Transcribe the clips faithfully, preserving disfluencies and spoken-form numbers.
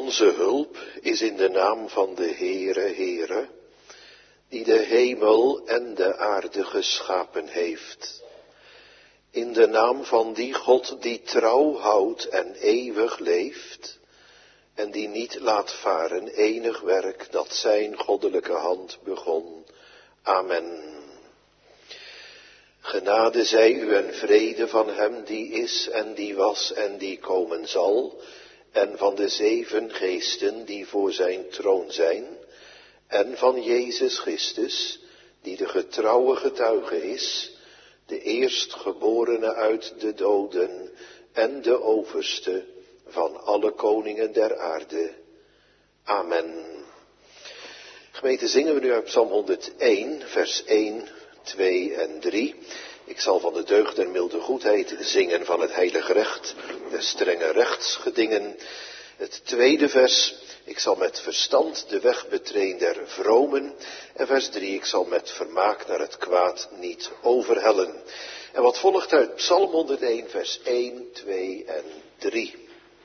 Onze hulp is in de naam van de Heere, Heere, die de hemel en de aarde geschapen heeft. In de naam van die God die trouw houdt en eeuwig leeft, en die niet laat varen enig werk dat zijn goddelijke hand begon. Amen. Genade zij u en vrede van hem die is en die was en die komen zal, en van de zeven geesten die voor zijn troon zijn, en van Jezus Christus, die de getrouwe getuige is, de eerstgeborene uit de doden en de overste van alle koningen der aarde. Amen. Gemeente, zingen we nu uit Psalm honderdéén, vers één, twee en drie. Ik zal van de deugd der milde goedheid zingen, van het heilige recht, der strenge rechtsgedingen. Het tweede vers, ik zal met verstand de weg betreden der vromen. En vers drie, ik zal met vermaak naar het kwaad niet overhellen. En wat volgt uit Psalm honderdéén, vers één, twee en drie.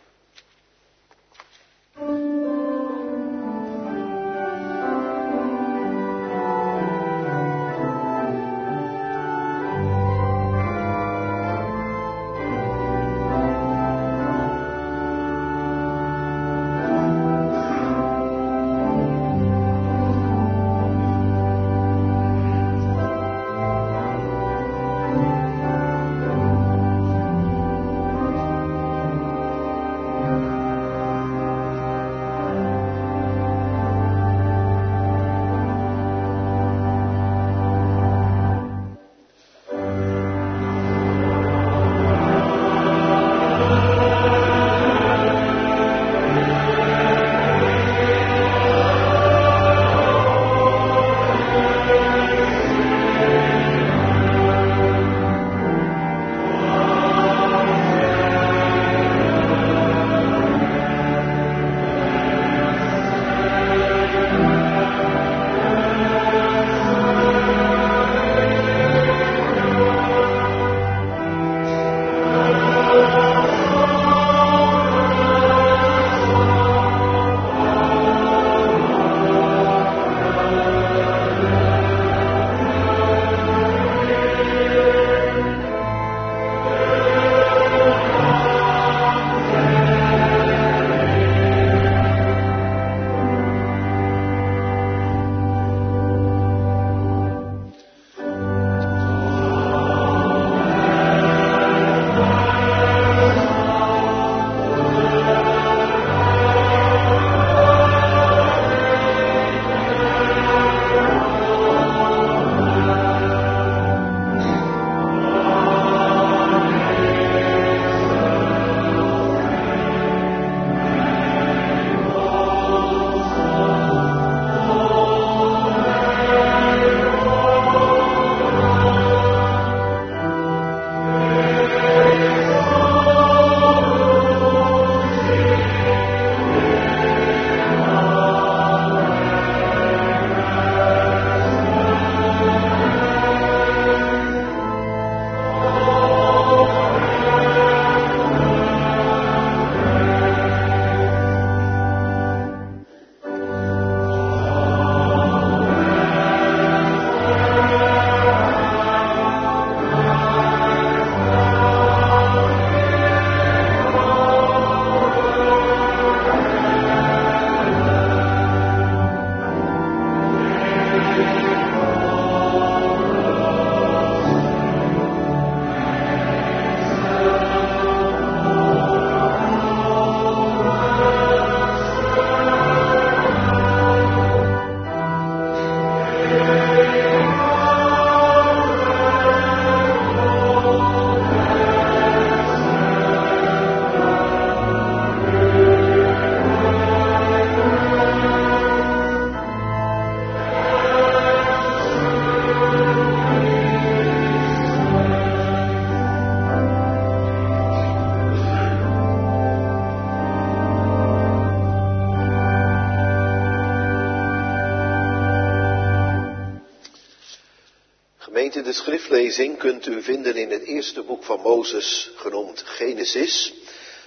Gemeente, de schriftlezing kunt u vinden in het eerste boek van Mozes, genoemd Genesis.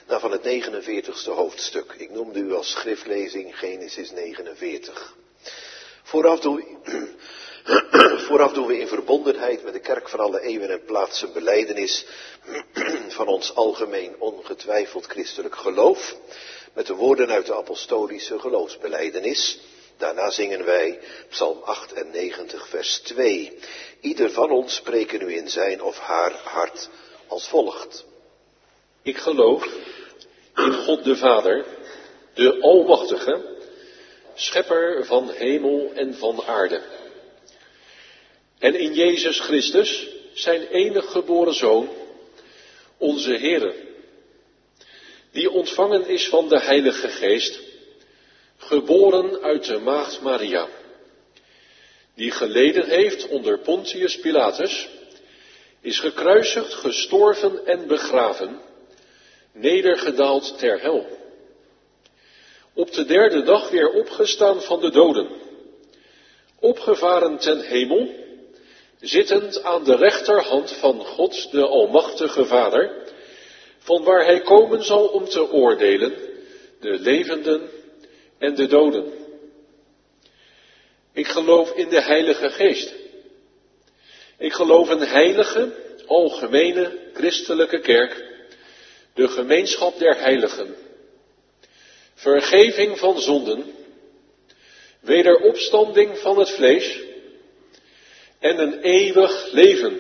Nou, van het negenenveertigste hoofdstuk. Ik noemde u als schriftlezing Genesis negenenveertig. Vooraf doen, we, vooraf doen we in verbondenheid met de kerk van alle eeuwen en plaatsen belijdenis van ons algemeen ongetwijfeld christelijk geloof. Met de woorden uit de apostolische geloofsbelijdenis. Daarna zingen wij Psalm achtennegentig vers twee. Ieder van ons spreken nu in zijn of haar hart als volgt. Ik geloof in God de Vader, de Almachtige, schepper van hemel en van aarde. En in Jezus Christus, zijn enige geboren Zoon, onze Heere, die ontvangen is van de Heilige Geest, geboren uit de maagd Maria, die geleden heeft onder Pontius Pilatus, is gekruisigd, gestorven en begraven, nedergedaald ter hel. Op de derde dag weer opgestaan van de doden, opgevaren ten hemel, zittend aan de rechterhand van God de Almachtige Vader, van waar hij komen zal om te oordelen, de levenden en de doden. Ik geloof in de Heilige Geest. Ik geloof een heilige, algemene, christelijke kerk, de gemeenschap der heiligen, vergeving van zonden, wederopstanding van het vlees en een eeuwig leven.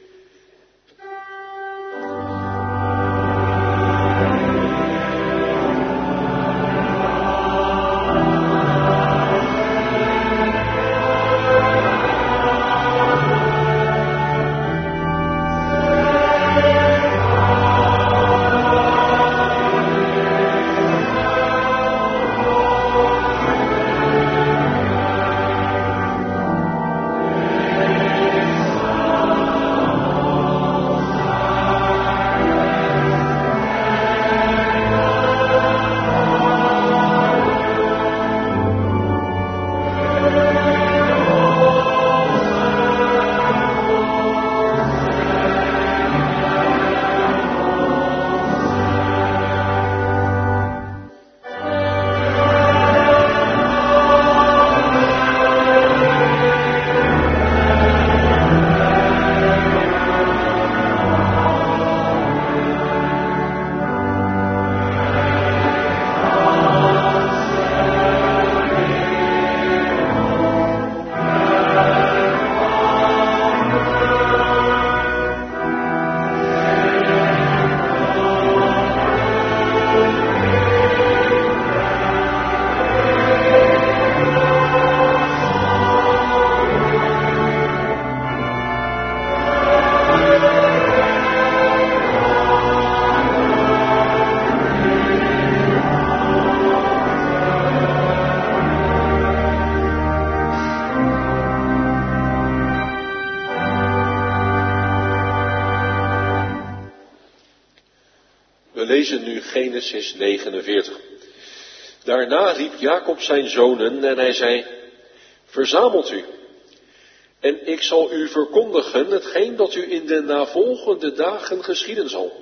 We lezen nu Genesis negenenveertig. Daarna riep Jacob zijn zonen en hij zei, verzamelt u, en ik zal u verkondigen hetgeen dat u in de navolgende dagen geschieden zal.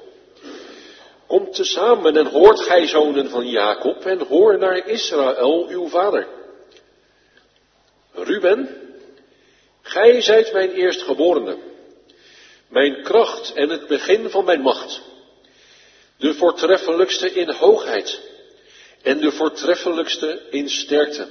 Komt tezamen en hoort gij zonen van Jacob en hoor naar Israël uw vader. Ruben, gij zijt mijn eerstgeborene, mijn kracht en het begin van mijn macht, de voortreffelijkste in hoogheid en de voortreffelijkste in sterkte.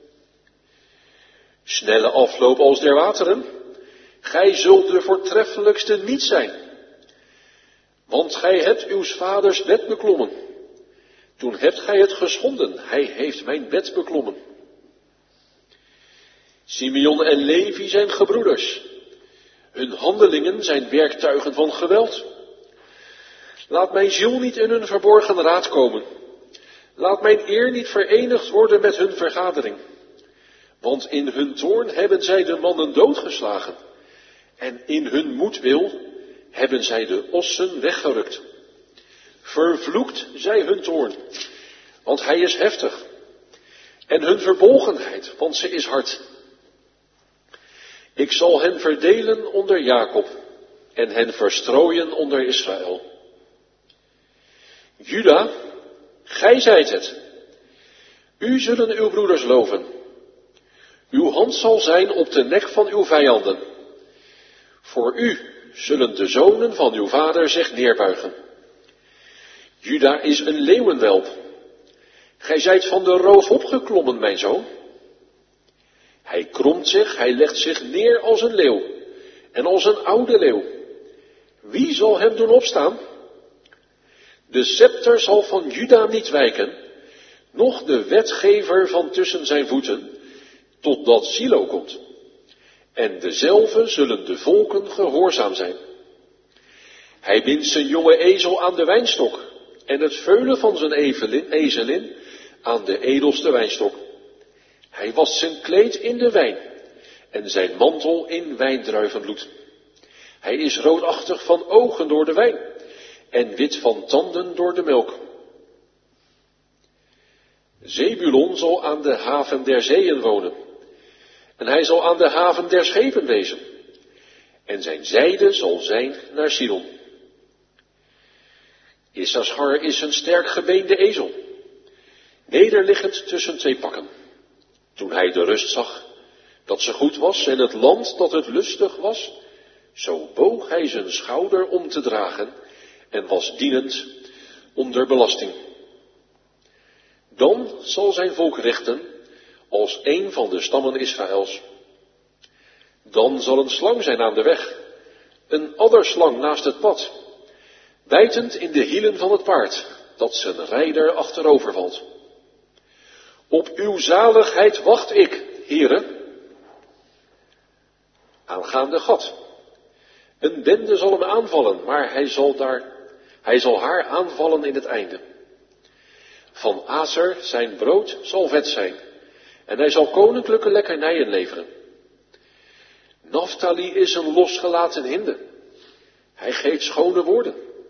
Snelle afloop als der wateren, gij zult de voortreffelijkste niet zijn, want gij hebt uw vaders bed beklommen. Toen hebt gij het geschonden, hij heeft mijn bed beklommen. Simeon en Levi zijn gebroeders, hun handelingen zijn werktuigen van geweld. Laat mijn ziel niet in hun verborgen raad komen. Laat mijn eer niet verenigd worden met hun vergadering. Want in hun toorn hebben zij de mannen doodgeslagen. En in hun moedwil hebben zij de ossen weggerukt. Vervloekt zij hun toorn, want hij is heftig. En hun verbolgenheid, want ze is hard. Ik zal hen verdelen onder Jacob en hen verstrooien onder Israël. Juda, gij zijt het. U zullen uw broeders loven. Uw hand zal zijn op de nek van uw vijanden. Voor u zullen de zonen van uw vader zich neerbuigen. Juda is een leeuwenwelp. Gij zijt van de roof opgeklommen, mijn zoon. Hij kromt zich, hij legt zich neer als een leeuw en als een oude leeuw. Wie zal hem doen opstaan? De scepter zal van Juda niet wijken, noch de wetgever van tussen zijn voeten, totdat Silo komt. En dezelfde zullen de volken gehoorzaam zijn. Hij bindt zijn jonge ezel aan de wijnstok en het veulen van zijn ezelin aan de edelste wijnstok. Hij wast zijn kleed in de wijn en zijn mantel in wijndruivenbloed. Hij is roodachtig van ogen door de wijn en wit van tanden door de melk. Zebulon zal aan de haven der zeeën wonen en hij zal aan de haven der schepen wezen en zijn zijde zal zijn naar Sidon. Issachar is een sterk gebeende ezel, nederliggend tussen twee pakken. Toen hij de rust zag, dat ze goed was en het land dat het lustig was, zo boog hij zijn schouder om te dragen en was dienend onder belasting. Dan zal zijn volk richten als een van de stammen Israëls. Dan zal een slang zijn aan de weg, een adderslang naast het pad, bijtend in de hielen van het paard, dat zijn rijder achterover valt. Op uw zaligheid wacht ik, heren. Aangaande Gad. Een bende zal hem aanvallen, maar hij zal, daar, hij zal haar aanvallen in het einde. Van Aser zijn brood zal vet zijn, en hij zal koninklijke lekkernijen leveren. Naphtali is een losgelaten hinde. Hij geeft schone woorden.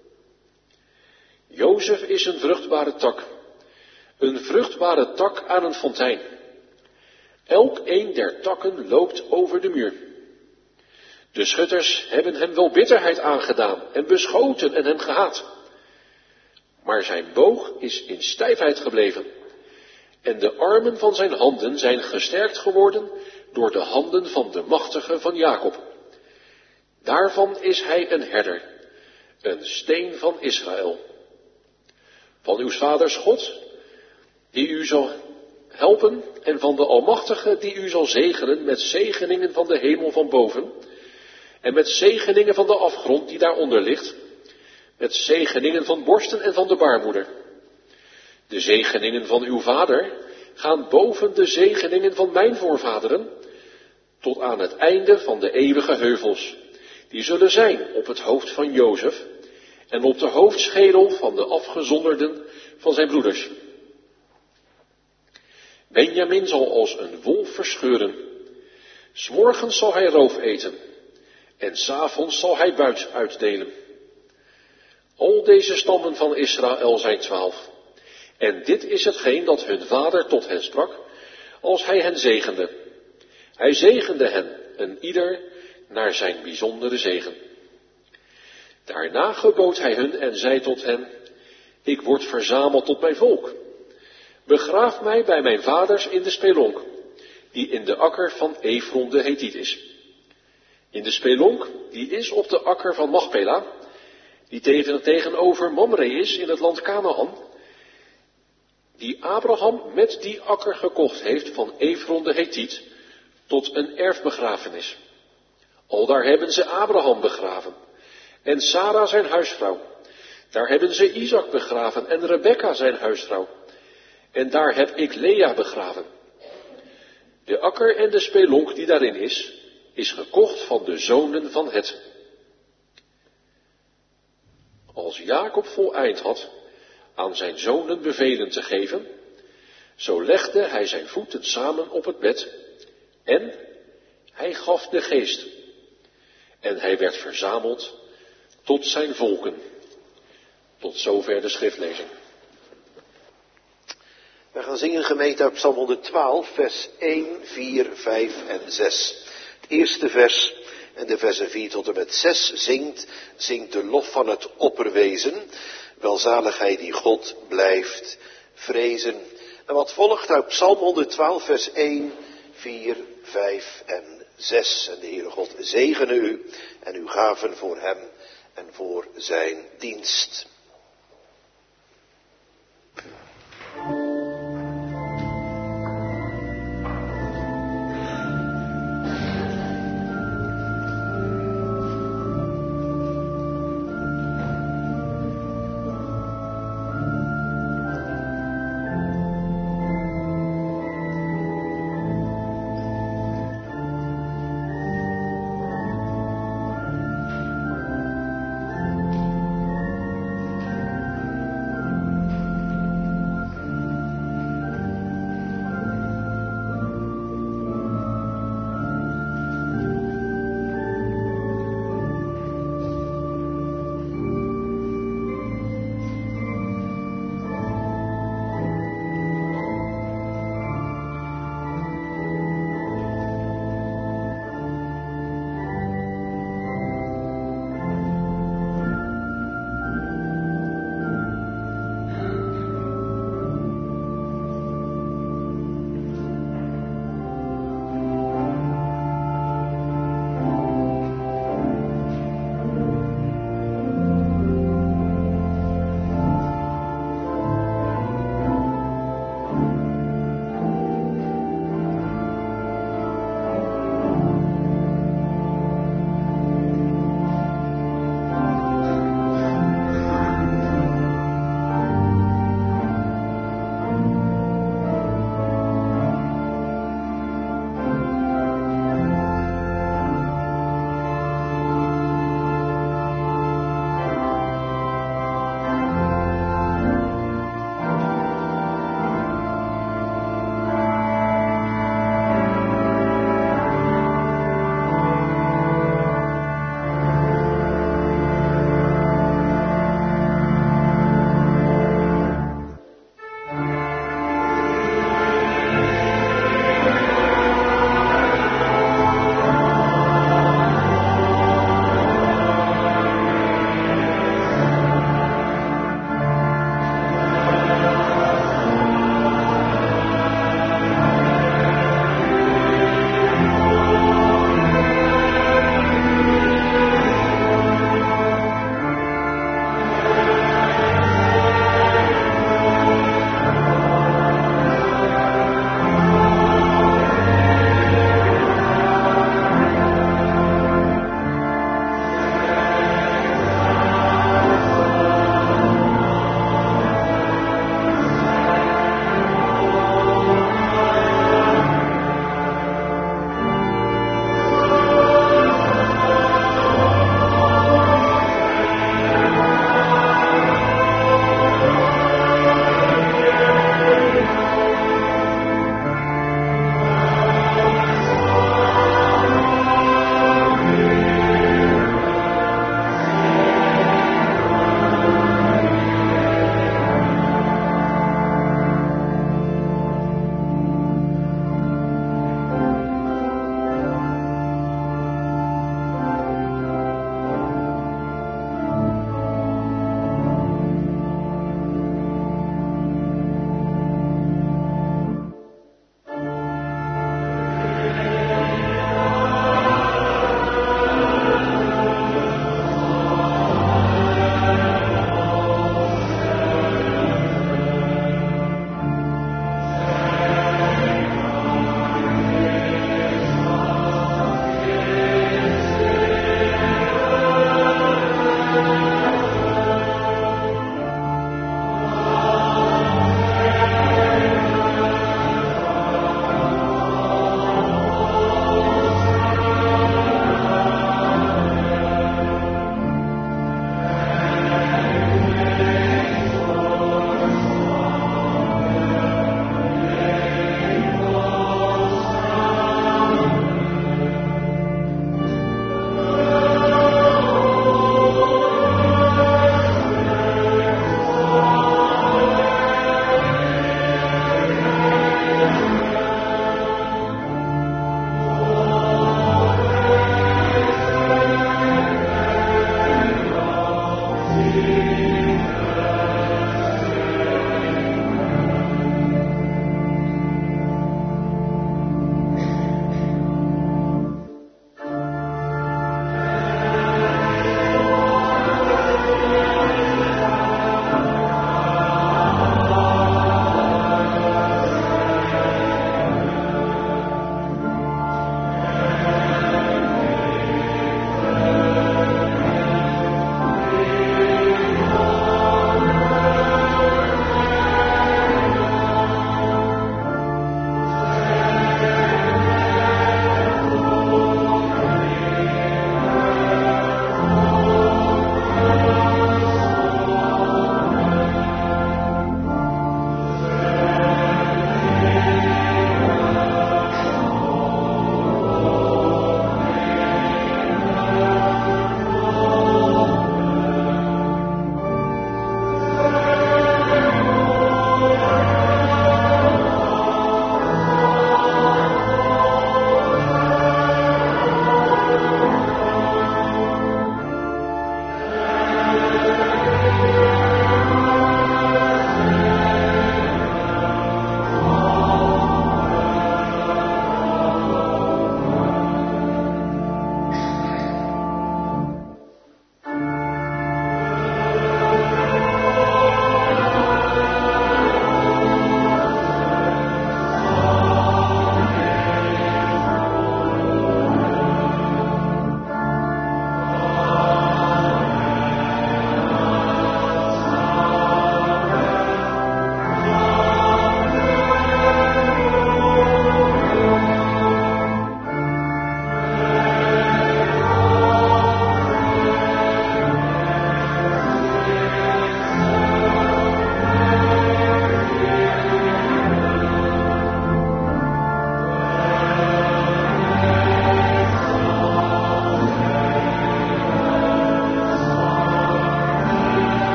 Jozef is een vruchtbare tak. Een vruchtbare tak aan een fontein. Elk een der takken loopt over de muur. De schutters hebben hem wel bitterheid aangedaan en beschoten en hem gehaat. Maar zijn boog is in stijfheid gebleven. En de armen van zijn handen zijn gesterkt geworden door de handen van de machtige van Jacob. Daarvan is hij een herder, een steen van Israël. Van uw vaders God, die u zal helpen, en van de Almachtige, die u zal zegenen met zegeningen van de hemel van boven, en met zegeningen van de afgrond die daaronder ligt, met zegeningen van borsten en van de baarmoeder. De zegeningen van uw vader gaan boven de zegeningen van mijn voorvaderen, tot aan het einde van de eeuwige heuvels. Die zullen zijn op het hoofd van Jozef en op de hoofdschedel van de afgezonderden van zijn broeders. Benjamin zal als een wolf verscheuren. 'S Morgens zal hij roof eten en 's avonds zal hij buit uitdelen. Al deze stammen van Israël zijn twaalf. En dit is hetgeen dat hun vader tot hen sprak, als hij hen zegende. Hij zegende hen, een ieder naar zijn bijzondere zegen. Daarna gebood hij hun en zei tot hen: ik word verzameld tot mijn volk. Begraaf mij bij mijn vaders in de spelonk, die in de akker van Efron de Hethiet is. In de spelonk, die is op de akker van Machpela, die tegen, tegenover Mamre is in het land Kanaan, die Abraham met die akker gekocht heeft van Efron de Hethiet tot een erfbegrafenis. Aldaar hebben ze Abraham begraven en Sarah zijn huisvrouw. Daar hebben ze Isaac begraven en Rebekka zijn huisvrouw. En daar heb ik Lea begraven. De akker en de spelonk die daarin is, is gekocht van de zonen van Het. Als Jacob voleind had aan zijn zonen bevelen te geven, zo legde hij zijn voeten samen op het bed en hij gaf de geest. En hij werd verzameld tot zijn volken. Tot zover de schriftlezing. We gaan zingen gemeente uit Psalm honderdtwaalf, vers één, vier, vijf en zes. Het eerste vers en de versen vier tot en met zes zingt, zingt de lof van het opperwezen. Welzalig hij die God blijft vrezen. En wat volgt uit Psalm honderdtwaalf vers één, vier, vijf en zes. En de Heere God zegene u en uw gaven voor hem en voor zijn dienst.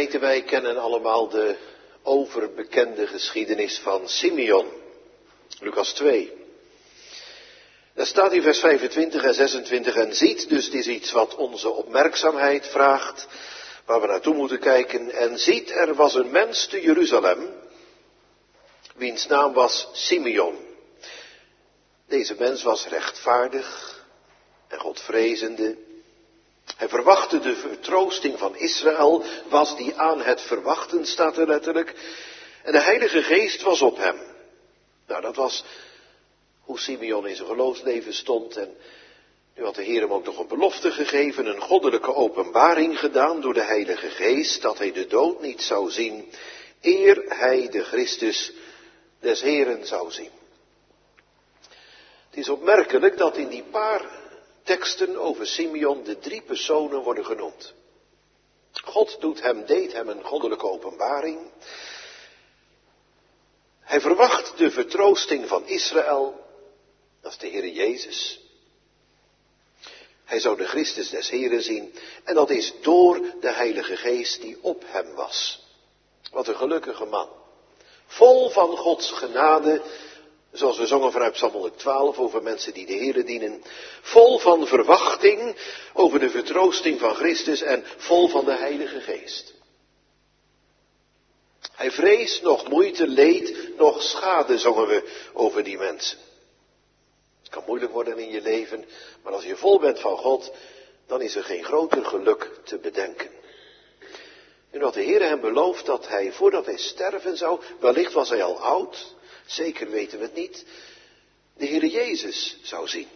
gemeente, wij kennen allemaal de overbekende geschiedenis van Simeon. Lucas twee. Daar staat in vers vijfentwintig en zesentwintig en ziet, dus het is iets wat onze opmerkzaamheid vraagt, waar we naartoe moeten kijken. En ziet, er was een mens te Jeruzalem, wiens naam was Simeon. Deze mens was rechtvaardig en godvrezende. Hij verwachtte de vertroosting van Israël, was die aan het verwachten, staat er letterlijk. En de Heilige Geest was op hem. Nou, dat was hoe Simeon in zijn geloofsleven stond. En nu had de Heer hem ook nog een belofte gegeven, een goddelijke openbaring gedaan door de Heilige Geest, dat hij de dood niet zou zien, eer hij de Christus des Heeren zou zien. Het is opmerkelijk dat in die paar teksten over Simeon de drie personen worden genoemd. God doet hem, deed hem een goddelijke openbaring. Hij verwacht de vertroosting van Israël, dat is de Heere Jezus. Hij zou de Christus des Heeren zien en dat is door de Heilige Geest die op hem was. Wat een gelukkige man. Vol van Gods genade, zoals we zongen vanuit Psalm honderdtwaalf over mensen die de Heere dienen. Vol van verwachting over de vertroosting van Christus en vol van de Heilige Geest. Hij vreest nog moeite, leed, nog schade, zongen we over die mensen. Het kan moeilijk worden in je leven, maar als je vol bent van God, dan is er geen groter geluk te bedenken. En dat de Heer hem belooft dat hij, voordat hij sterven zou, wellicht was hij al oud, zeker weten we het niet, de Heer Jezus zou zien.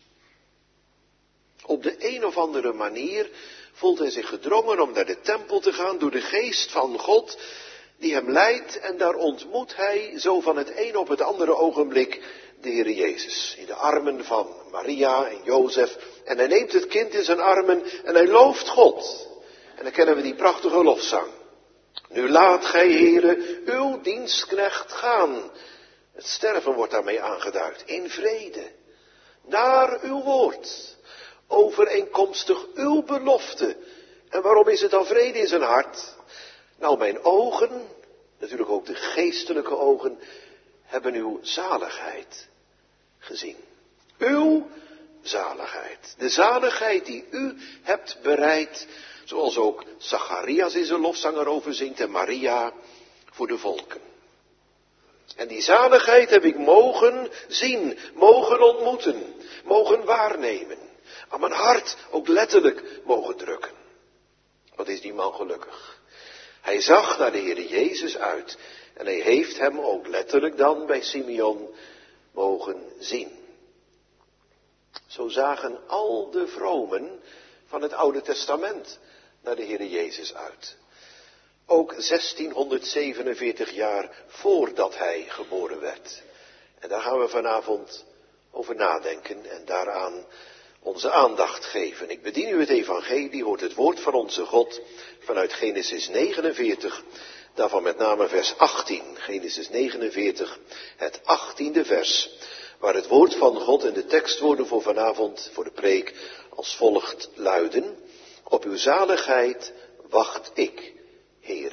Op de een of andere manier voelt hij zich gedrongen om naar de tempel te gaan door de geest van God die hem leidt en daar ontmoet hij zo van het een op het andere ogenblik de Heer Jezus. In de armen van Maria en Jozef en hij neemt het kind in zijn armen en hij looft God. En dan kennen we die prachtige lofzang. Nu laat gij, Heere, uw dienstknecht gaan. Het sterven wordt daarmee aangeduid. In vrede. Naar uw woord. Overeenkomstig uw belofte. En waarom is het dan vrede in zijn hart? Nou, mijn ogen, natuurlijk ook de geestelijke ogen, hebben uw zaligheid gezien. Uw zaligheid. De zaligheid die u hebt bereid, zoals ook Zacharias in zijn lofzang erover zingt en Maria voor de volken. En die zaligheid heb ik mogen zien, mogen ontmoeten, mogen waarnemen. Aan mijn hart ook letterlijk mogen drukken. Wat is die man gelukkig. Hij zag naar de Heer Jezus uit en hij heeft hem ook letterlijk dan bij Simeon mogen zien. Zo zagen al de vromen van het Oude Testament naar de Heer Jezus uit. Ook zestienhonderdzevenenveertig jaar voordat hij geboren werd. En daar gaan we vanavond over nadenken en daaraan onze aandacht geven. Ik bedien u het evangelie, hoort het woord van onze God vanuit Genesis negenenveertig, daarvan met name vers achttien. Genesis negenenveertig, het achttiende vers, waar het woord van God en de tekstwoorden voor vanavond, voor de preek, als volgt luiden. Op uw zaligheid wacht ik, Heere.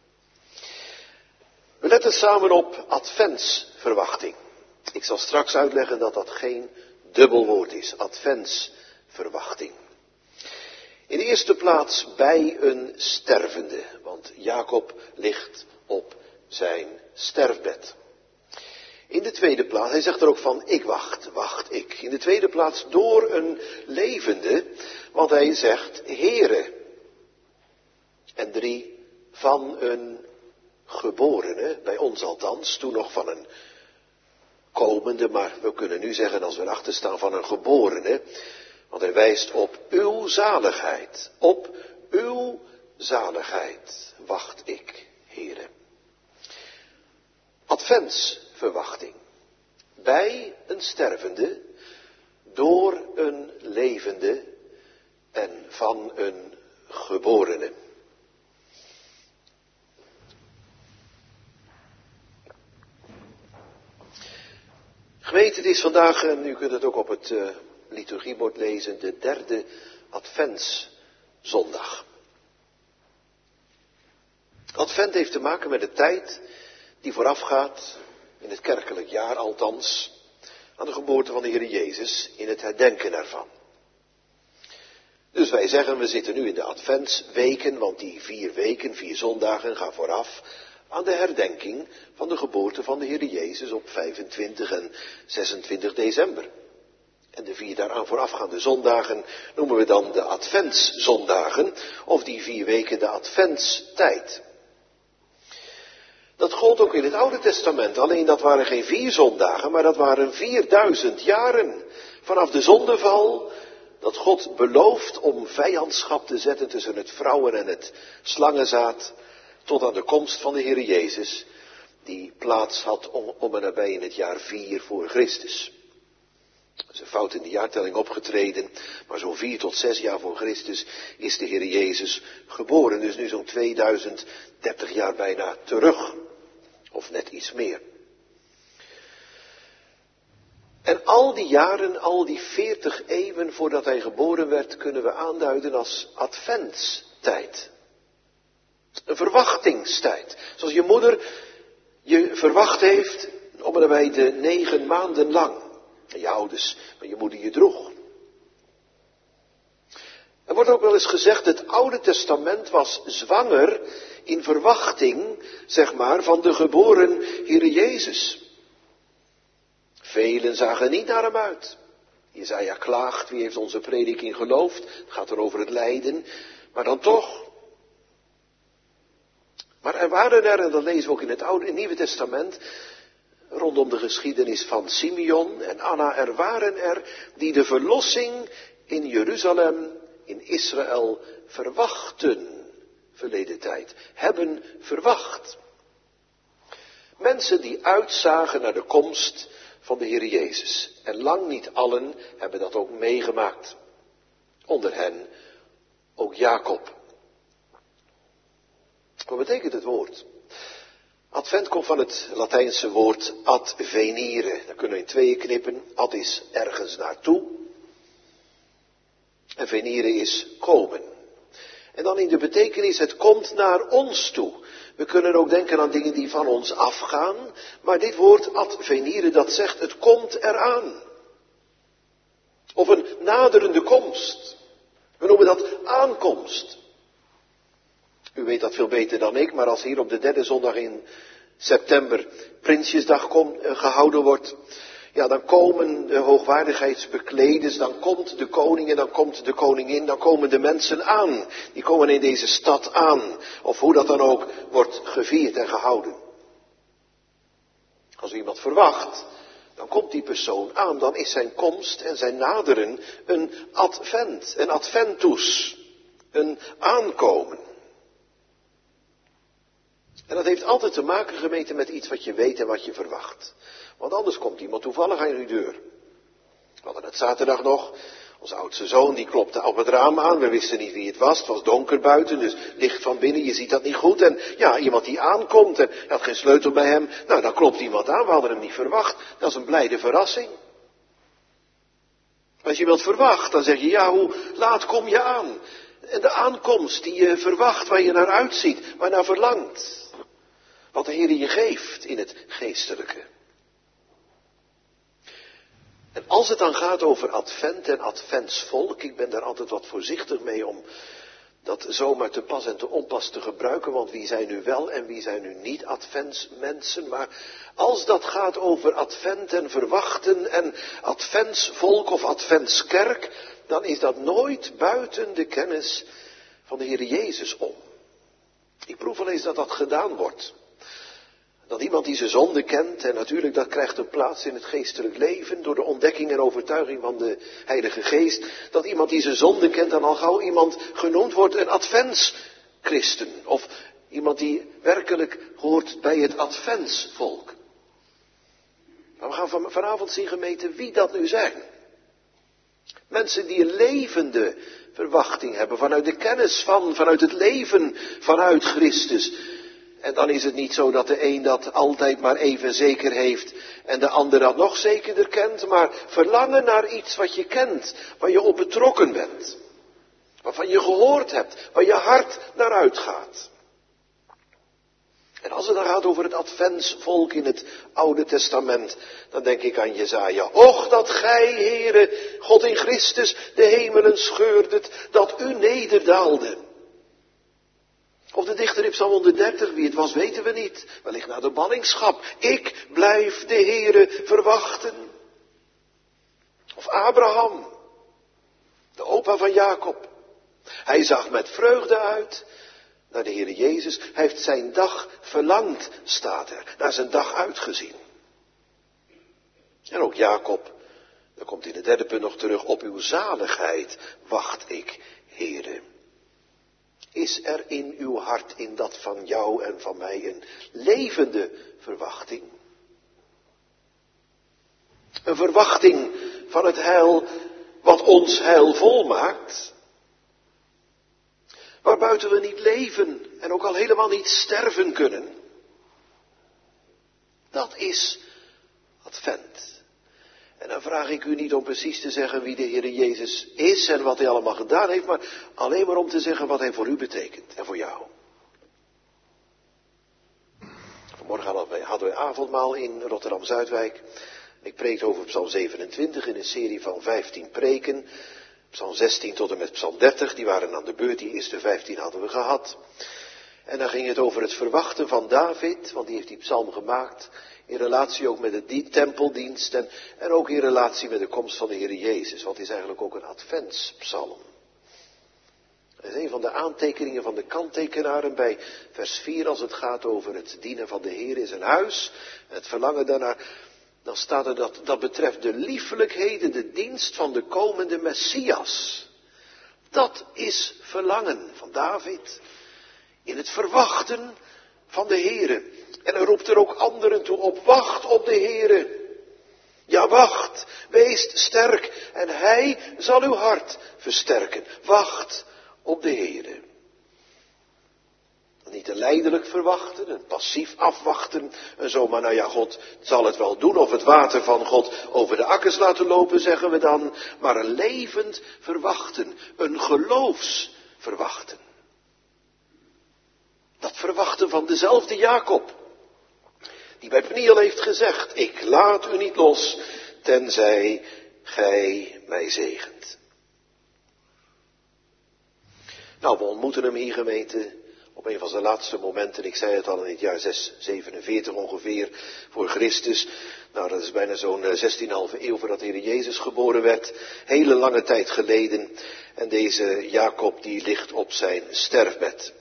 We letten samen op adventsverwachting. Ik zal straks uitleggen dat dat geen dubbelwoord is, adventsverwachting. In de eerste plaats bij een stervende, want Jacob ligt op zijn sterfbed. In de tweede plaats, hij zegt er ook van, ik wacht, wacht ik. In de tweede plaats door een levende, want hij zegt, Heere. En drie, van een geborene, bij ons althans, toen nog van een komende, maar we kunnen nu zeggen als we erachter staan van een geborene, want hij wijst op uw zaligheid, op uw zaligheid wacht ik, Heere. Adventsverwachting, bij een stervende, door een levende en van een geborene. Gemeente, het is vandaag, en u kunt het ook op het uh, liturgiebord lezen, de derde adventszondag. Advent heeft te maken met de tijd die voorafgaat, in het kerkelijk jaar althans, aan de geboorte van de Heer Jezus, in het herdenken ervan. Dus wij zeggen, we zitten nu in de adventsweken, want die vier weken, vier zondagen gaan vooraf aan de herdenking van de geboorte van de Heer Jezus op vijfentwintig en zesentwintig december. En de vier daaraan voorafgaande zondagen noemen we dan de adventszondagen, of die vier weken de adventstijd. Dat gold ook in het Oude Testament, alleen dat waren geen vier zondagen, maar dat waren vierduizend jaren vanaf de zondeval, dat God belooft om vijandschap te zetten tussen het vrouwen- en het slangenzaad, tot aan de komst van de Heer Jezus, die plaats had om, om en nabij in het jaar vier voor Christus. Dat is een fout in de jaartelling opgetreden, maar zo'n vier tot zes jaar voor Christus is de Heer Jezus geboren. Dus nu zo'n tweeduizend dertig jaar bijna terug. Of net iets meer. En al die jaren, al die veertig eeuwen voordat hij geboren werd, kunnen we aanduiden als adventstijd. Een verwachtingstijd. Zoals je moeder je verwacht heeft om en nabij de negen maanden lang. En je ouders, maar je moeder je droeg. Er wordt ook wel eens gezegd, het Oude Testament was zwanger in verwachting, zeg maar, van de geboren Heere Jezus. Velen zagen niet naar hem uit. Jesaja klaagt, wie heeft onze prediking geloofd? Het gaat er over het lijden, maar dan toch. Maar er waren er, en dat lezen we ook in het Oude en Nieuwe Testament, rondom de geschiedenis van Simeon en Anna, er waren er die de verlossing in Jeruzalem, in Israël, verwachten. Verleden tijd, hebben verwacht. Mensen die uitzagen naar de komst van de Heer Jezus. En lang niet allen hebben dat ook meegemaakt. Onder hen ook Jacob. Wat betekent het woord? Advent komt van het Latijnse woord advenire. Dat kunnen we in tweeën knippen. Ad is ergens naartoe. En venire is komen. En dan in de betekenis, het komt naar ons toe. We kunnen ook denken aan dingen die van ons afgaan. Maar dit woord advenire, dat zegt, het komt eraan. Of een naderende komst. We noemen dat aankomst. U weet dat veel beter dan ik, maar als hier op de derde zondag in september Prinsjesdag kom, uh, gehouden wordt, ja, dan komen de hoogwaardigheidsbekleders, dan komt de koning en dan komt de koningin, dan komen de mensen aan. Die komen in deze stad aan, of hoe dat dan ook wordt gevierd en gehouden. Als u iemand verwacht, dan komt die persoon aan, dan is zijn komst en zijn naderen een advent, een adventus, een aankomen. En dat heeft altijd te maken, gemeente, met iets wat je weet en wat je verwacht. Want anders komt iemand toevallig aan uw deur. We hadden het zaterdag nog, onze oudste zoon die klopte op het raam aan. We wisten niet wie het was, het was donker buiten, dus licht van binnen, je ziet dat niet goed. En ja, iemand die aankomt en je had geen sleutel bij hem. Nou, dan klopt iemand aan, we hadden hem niet verwacht. Dat is een blijde verrassing. Als je iemand verwacht, dan zeg je, ja, hoe laat kom je aan? En de aankomst die je verwacht, waar je naar uitziet, waar naar verlangt. Wat de Heer je geeft in het geestelijke. En als het dan gaat over advent en adventsvolk, ik ben daar altijd wat voorzichtig mee om dat zomaar te pas en te onpas te gebruiken, want wie zijn nu wel en wie zijn nu niet adventsmensen. Maar als dat gaat over advent en verwachten en adventsvolk of adventskerk, dan is dat nooit buiten de kennis van de Heer Jezus om. Ik proef wel eens dat dat gedaan wordt. Dat iemand die zijn zonde kent, en natuurlijk dat krijgt een plaats in het geestelijk leven, door de ontdekking en overtuiging van de Heilige Geest, dat iemand die zijn zonde kent, dan al gauw iemand genoemd wordt een adventschristen. Of iemand die werkelijk hoort bij het adventsvolk. Maar we gaan van, vanavond zien, gemeente, wie dat nu zijn. Mensen die een levende verwachting hebben vanuit de kennis van, vanuit het leven vanuit Christus. En dan is het niet zo dat de een dat altijd maar even zeker heeft en de ander dat nog zekerder kent, maar verlangen naar iets wat je kent, waar je op betrokken bent, waarvan je gehoord hebt, waar je hart naar uitgaat. En als het dan gaat over het adventsvolk in het Oude Testament, dan denk ik aan Jesaja. Och, dat gij, Heere, God in Christus, de hemelen scheurdet, dat u nederdaalde. Of de dichter in Psalm honderddertig, wie het was weten we niet. Wellicht na de ballingschap. Ik blijf de Heere verwachten. Of Abraham, de opa van Jacob. Hij zag met vreugde uit naar de Heere Jezus. Hij heeft zijn dag verlangd, staat er. Naar zijn dag uitgezien. En ook Jacob, daar komt in het derde punt nog terug. Op uw zaligheid wacht ik, Heere. Is er in uw hart, in dat van jou en van mij, een levende verwachting? Een verwachting van het heil wat ons heil volmaakt? Waarbuiten we niet leven en ook al helemaal niet sterven kunnen. Dat is Advent. En dan vraag ik u niet om precies te zeggen wie de Heere Jezus is en wat hij allemaal gedaan heeft, maar alleen maar om te zeggen wat hij voor u betekent en voor jou. Vanmorgen hadden wij, hadden wij avondmaal in Rotterdam-Zuidwijk. Ik preekte over Psalm zevenentwintig in een serie van vijftien preken. Psalm zestien tot en met Psalm dertig, die waren aan de beurt, die eerste vijftien hadden we gehad. En dan ging het over het verwachten van David, want die heeft die psalm gemaakt, in relatie ook met de tempeldienst en, en ook in relatie met de komst van de Heer Jezus, want het is eigenlijk ook een adventspsalm. Dat is een van de aantekeningen van de kanttekenaren bij vers vier, als het gaat over het dienen van de Heer in zijn huis, het verlangen daarnaar. Dan staat er dat, dat betreft de liefelijkheden, de dienst van de komende Messias. Dat is verlangen van David. In het verwachten van de Heere. En hij roept er ook anderen toe op. Wacht op de Heere. Ja, wacht. Wees sterk. En hij zal uw hart versterken. Wacht op de Heere. Niet een lijdelijk verwachten, een passief afwachten, en zomaar, nou ja, God zal het wel doen, of het water van God over de akkers laten lopen, zeggen we dan, maar een levend verwachten, een geloofsverwachten. Dat verwachten van dezelfde Jacob, die bij Peniel heeft gezegd, ik laat u niet los, tenzij gij mij zegent. Nou, we ontmoeten hem hier, gemeente, op een van zijn laatste momenten, ik zei het al in het jaar zes zevenenveertig ongeveer, voor Christus. Nou, dat is bijna zo'n zestien komma vijf eeuw voordat de Heer Jezus geboren werd. Hele lange tijd geleden. En deze Jacob, die ligt op zijn sterfbed.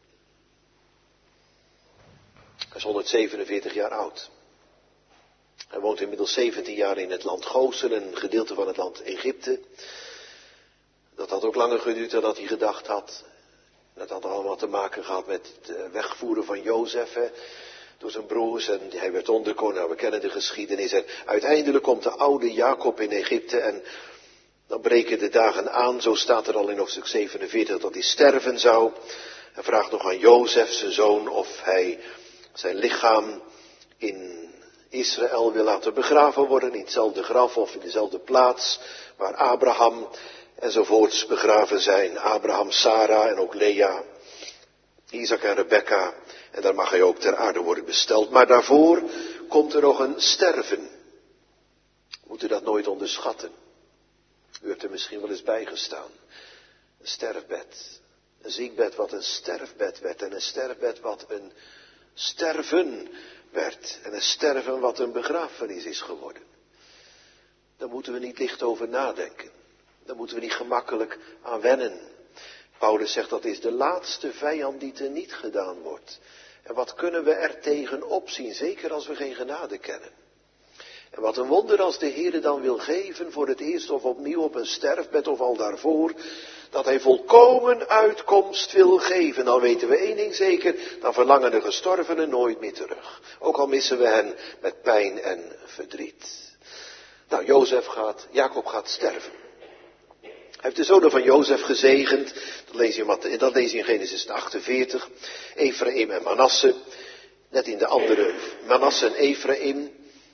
Hij is honderdzevenenveertig jaar oud. Hij woont inmiddels zeventien jaar in het land Gosen, een gedeelte van het land Egypte. Dat had ook langer geduurd dan dat hij gedacht had. Dat had allemaal te maken gehad met het wegvoeren van Jozef hè, door zijn broers. En hij werd onderkoning, nou, we kennen de geschiedenis. En uiteindelijk komt de oude Jacob in Egypte en dan breken de dagen aan. Zo staat er al in hoofdstuk zevenenveertig dat hij sterven zou. Hij vraagt nog aan Jozef, zijn zoon, of hij zijn lichaam in Israël wil laten begraven worden. In hetzelfde graf of in dezelfde plaats waar Abraham enzovoorts begraven zijn. Abraham, Sarah en ook Lea, Isaac en Rebekka. En daar mag hij ook ter aarde worden besteld. Maar daarvoor komt er nog een sterven. We moeten dat nooit onderschatten. U hebt er misschien wel eens bij gestaan. Een sterfbed. Een ziekbed wat een sterfbed werd. En een sterfbed wat een sterven werd. En een sterven wat een begrafenis is geworden. Daar moeten we niet licht over nadenken. Daar moeten we niet gemakkelijk aan wennen. Paulus zegt dat is de laatste vijand die teniet gedaan wordt. En wat kunnen we er tegen opzien, zeker als we geen genade kennen. En wat een wonder als de Heer dan wil geven voor het eerst of opnieuw op een sterfbed of al daarvoor. Dat hij volkomen uitkomst wil geven. Dan weten we één ding zeker, dan verlangen de gestorvenen nooit meer terug. Ook al missen we hen met pijn en verdriet. Nou, Jozef gaat, Jacob gaat sterven. Hij heeft de zonen van Jozef gezegend, dat lees je, dat lees je in Genesis achtenveertig, Ephraim en Manasse, net in de andere, Manasse en Ephraim,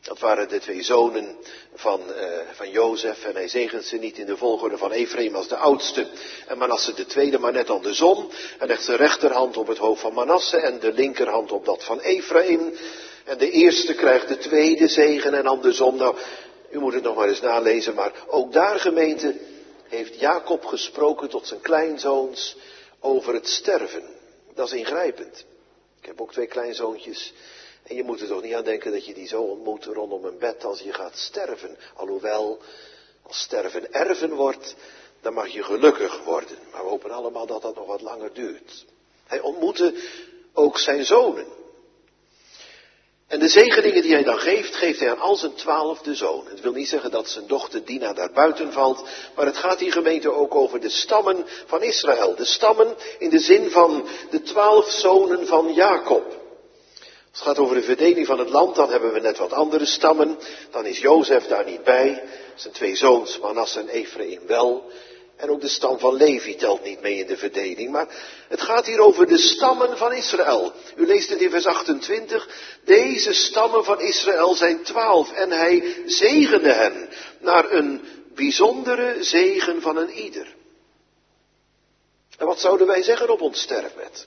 Dat waren de twee zonen van, uh, van Jozef en hij zegent ze niet in de volgorde van Efraïm als de oudste en Manasse de tweede, maar net andersom. Hij legt zijn rechterhand op het hoofd van Manasse en de linkerhand op dat van Efraïm. En de eerste krijgt de tweede zegen en andersom. Nou, u moet het nog maar eens nalezen, maar ook daar, gemeente, heeft Jacob gesproken tot zijn kleinzoons over het sterven. Dat is ingrijpend. Ik heb ook twee kleinzoontjes. En je moet er toch niet aan denken dat je die zo ontmoet rondom een bed als je gaat sterven. Alhoewel, als sterven erven wordt, dan mag je gelukkig worden. Maar we hopen allemaal dat dat nog wat langer duurt. Hij ontmoette ook zijn zonen. En de zegeningen die hij dan geeft, geeft hij aan al zijn twaalfde zoon. Het wil niet zeggen dat zijn dochter Dina daar buiten valt, maar het gaat hier, gemeente, ook over de stammen van Israël. De stammen in de zin van de twaalf zonen van Jacob. Als het gaat over de verdeling van het land, dan hebben we net wat andere stammen. Dan is Jozef daar niet bij. Zijn twee zoons, Manasse en Efraïm, wel. En ook de stam van Levi telt niet mee in de verdeling. Maar het gaat hier over de stammen van Israël. U leest het in vers achtentwintig. Deze stammen van Israël zijn twaalf. En hij zegende hen naar een bijzondere zegen van een ieder. En wat zouden wij zeggen op ons sterfbed?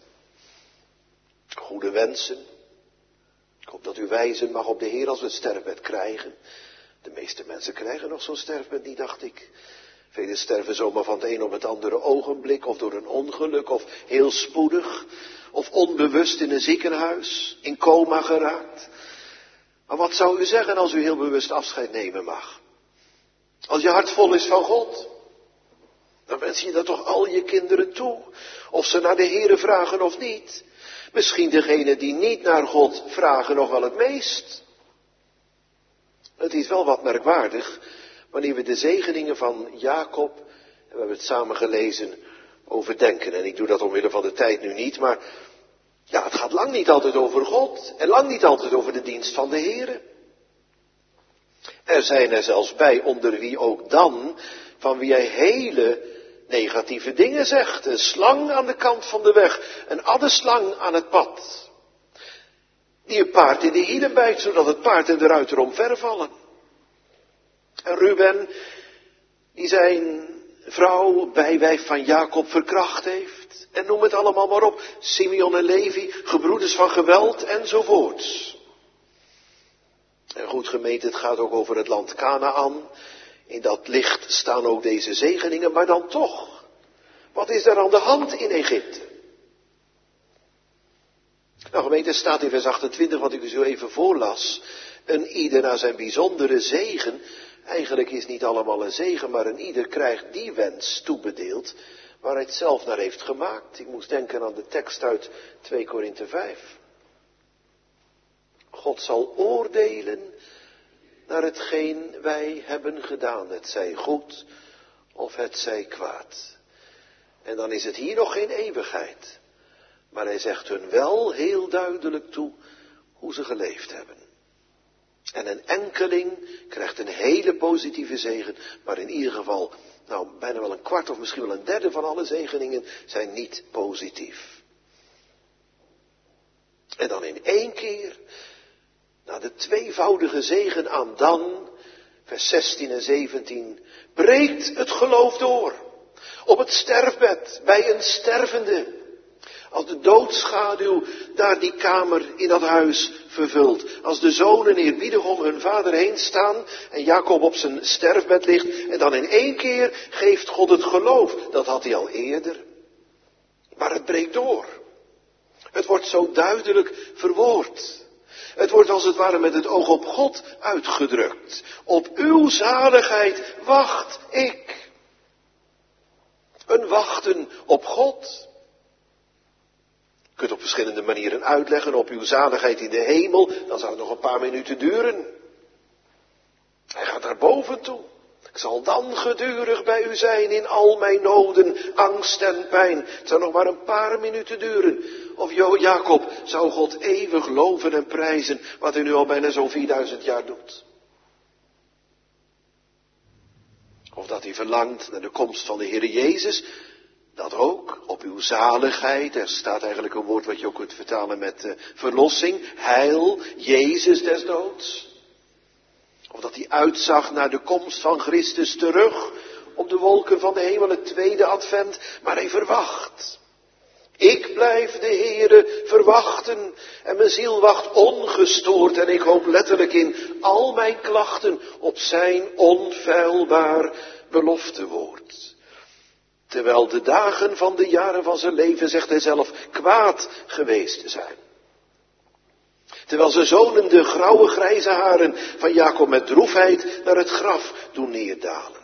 Goede wensen. Ik hoop dat u wijzen mag op de Heer als we het sterfbed krijgen. De meeste mensen krijgen nog zo'n sterfbed niet, dacht ik. Velen sterven zomaar van het een op het andere ogenblik, of door een ongeluk, of heel spoedig, of onbewust in een ziekenhuis, in coma geraakt. Maar wat zou u zeggen als u heel bewust afscheid nemen mag? Als je hart vol is van God, dan wens je dat toch al je kinderen toe, of ze naar de Heere vragen of niet. Misschien degene die niet naar God vragen nog wel het meest. Het is wel wat merkwaardig wanneer we de zegeningen van Jacob, en we hebben het samen gelezen, overdenken. En ik doe dat omwille van de tijd nu niet, maar ja, het gaat lang niet altijd over God en lang niet altijd over de dienst van de Heere. Er zijn er zelfs bij onder wie ook dan, van wie hij hele negatieve dingen zegt. Een slang aan de kant van de weg, een addeslang aan het pad. Die een paard in de hielen bijt, zodat het paard en de ruiter omvervallen. En Ruben, die zijn vrouw, bijwijf van Jacob, verkracht heeft. En noem het allemaal maar op. Simeon en Levi, gebroeders van geweld enzovoorts. En goed, gemeente, het gaat ook over het land Kanaan. In dat licht staan ook deze zegeningen, maar dan toch. Wat is er aan de hand in Egypte? Nou, gemeente, staat in vers achtentwintig, wat ik u zo even voorlas. Een ieder naar zijn bijzondere zegen. Eigenlijk is niet allemaal een zegen, maar een ieder krijgt die wens toebedeeld waar hij het zelf naar heeft gemaakt. Ik moest denken aan de tekst uit twee Korinthe vijf. God zal oordelen naar hetgeen wij hebben gedaan. Het zij goed of het zij kwaad. En dan is het hier nog geen eeuwigheid. Maar hij zegt hun wel heel duidelijk toe hoe ze geleefd hebben. En een enkeling krijgt een hele positieve zegen, maar in ieder geval, nou bijna wel een kwart of misschien wel een derde van alle zegeningen zijn niet positief. En dan in één keer, na de tweevoudige zegen aan dan, vers zestien en zeventien, breekt het geloof door. Op het sterfbed, bij een stervende. Als de doodschaduw daar die kamer in dat huis vervult. Als de zonen eerbiedig om hun vader heen staan en Jacob op zijn sterfbed ligt. En dan in één keer geeft God het geloof. Dat had hij al eerder. Maar het breekt door. Het wordt zo duidelijk verwoord. Het wordt als het ware met het oog op God uitgedrukt. Op uw zaligheid wacht ik. Een wachten op God. Je kunt op verschillende manieren uitleggen op uw zaligheid in de hemel. Dan zal het nog een paar minuten duren. Hij gaat naar boven toe. Ik zal dan gedurig bij u zijn in al mijn noden, angst en pijn. Het zal nog maar een paar minuten duren. Of Jo Jacob zou God eeuwig loven en prijzen, wat hij nu al bijna zo'n vierduizend jaar doet. Of dat hij verlangt naar de komst van de Heer Jezus. Dat ook, op uw zaligheid. Er staat eigenlijk een woord wat je ook kunt vertalen met uh, verlossing, heil, Jezus desdoods. Of dat hij uitzag naar de komst van Christus terug op de wolken van de hemel, het tweede advent. Maar hij verwacht. Ik blijf de Heere verwachten en mijn ziel wacht ongestoord en ik hoop letterlijk in al mijn klachten op zijn onfeilbaar beloftewoord. Terwijl de dagen van de jaren van zijn leven, zegt hij zelf, kwaad geweest zijn. Terwijl zijn zonen de grauwe grijze haren van Jacob met droefheid naar het graf doen neerdalen.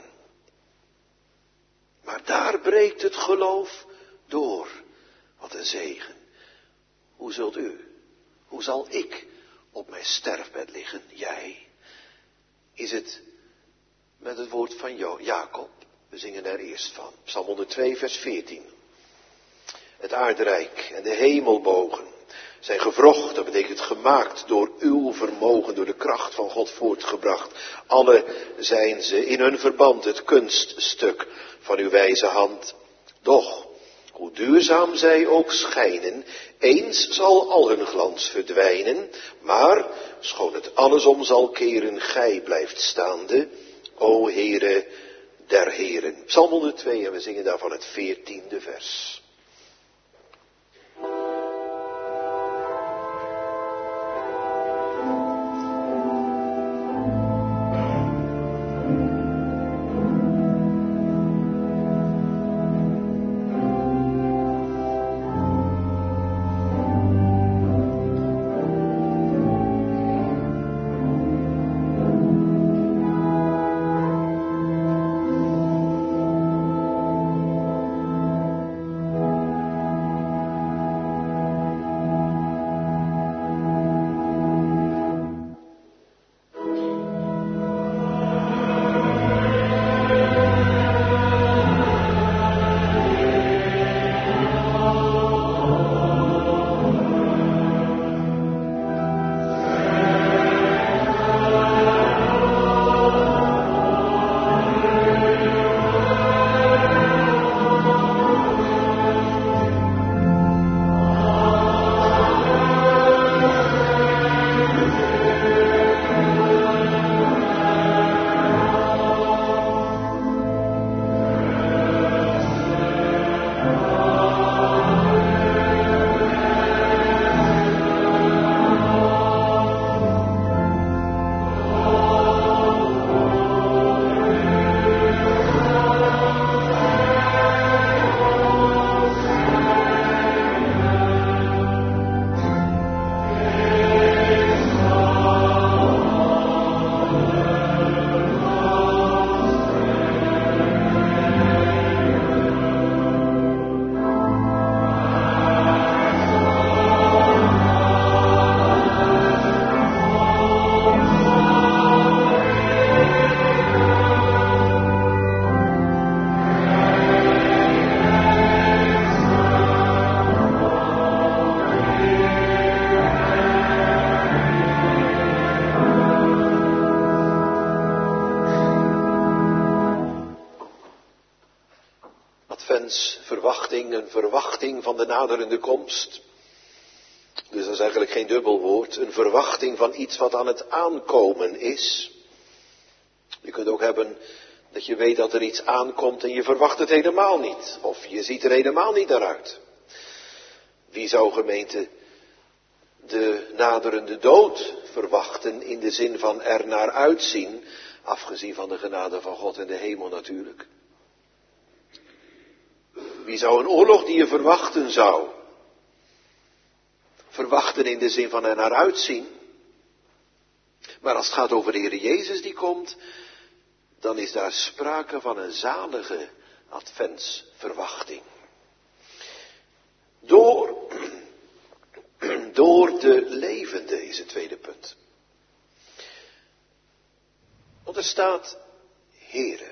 Maar daar breekt het geloof door. Wat een zegen. Hoe zult u, hoe zal ik op mijn sterfbed liggen? Jij. Is het met het woord van Jo, Jacob? We zingen daar eerst van. Psalm honderdtwee vers veertien. Het aardrijk en de hemelbogen zijn gevrocht, dat betekent gemaakt door uw vermogen, door de kracht van God voortgebracht. Alle zijn ze in hun verband het kunststuk van uw wijze hand. Doch, hoe duurzaam zij ook schijnen, eens zal al hun glans verdwijnen, maar, schoon het alles om zal keren, gij blijft staande, o Heere der Heren. Psalm honderdtwee en we zingen daarvan het veertiende vers. Verwachting, een verwachting van de naderende komst. Dus dat is eigenlijk geen dubbel woord. Een verwachting van iets wat aan het aankomen is. Je kunt ook hebben dat je weet dat er iets aankomt en je verwacht het helemaal niet. Of je ziet er helemaal niet naar uit. Wie zou, gemeente, de naderende dood verwachten in de zin van er naar uitzien, afgezien van de genade van God en de hemel natuurlijk. Wie zou een oorlog die je verwachten zou, verwachten in de zin van er naar uitzien? Maar als het gaat over de Heer Jezus die komt, dan is daar sprake van een zalige adventsverwachting. Door, door de levende is het tweede punt. Want er staat Heere.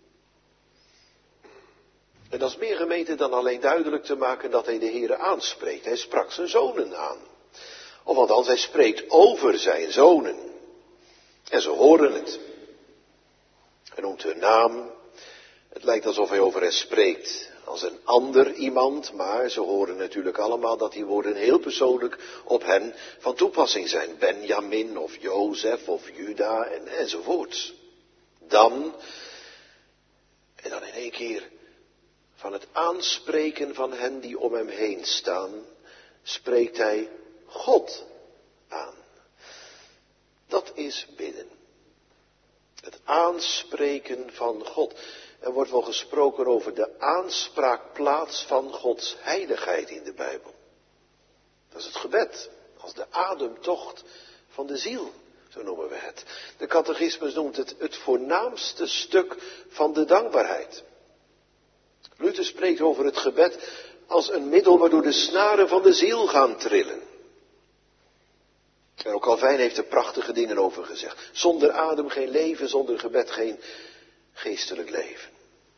En dat is meer, gemeente, dan alleen duidelijk te maken dat hij de Heere aanspreekt. Hij sprak zijn zonen aan. Of althans, hij spreekt over zijn zonen. En ze horen het. Hij noemt hun naam. Het lijkt alsof hij over hen spreekt als een ander iemand, maar ze horen natuurlijk allemaal dat die woorden heel persoonlijk op hen van toepassing zijn. Benjamin of Jozef of Juda en, enzovoorts. Dan, en dan in één keer, van het aanspreken van hen die om hem heen staan, spreekt hij God aan. Dat is bidden. Het aanspreken van God. Er wordt wel gesproken over de aanspraakplaats van Gods heiligheid in de Bijbel. Dat is het gebed, als de ademtocht van de ziel, zo noemen we het. De catechismus noemt het het voornaamste stuk van de dankbaarheid. Luther spreekt over het gebed als een middel waardoor de snaren van de ziel gaan trillen. En ook Calvijn heeft er prachtige dingen over gezegd. Zonder adem geen leven, zonder gebed geen geestelijk leven.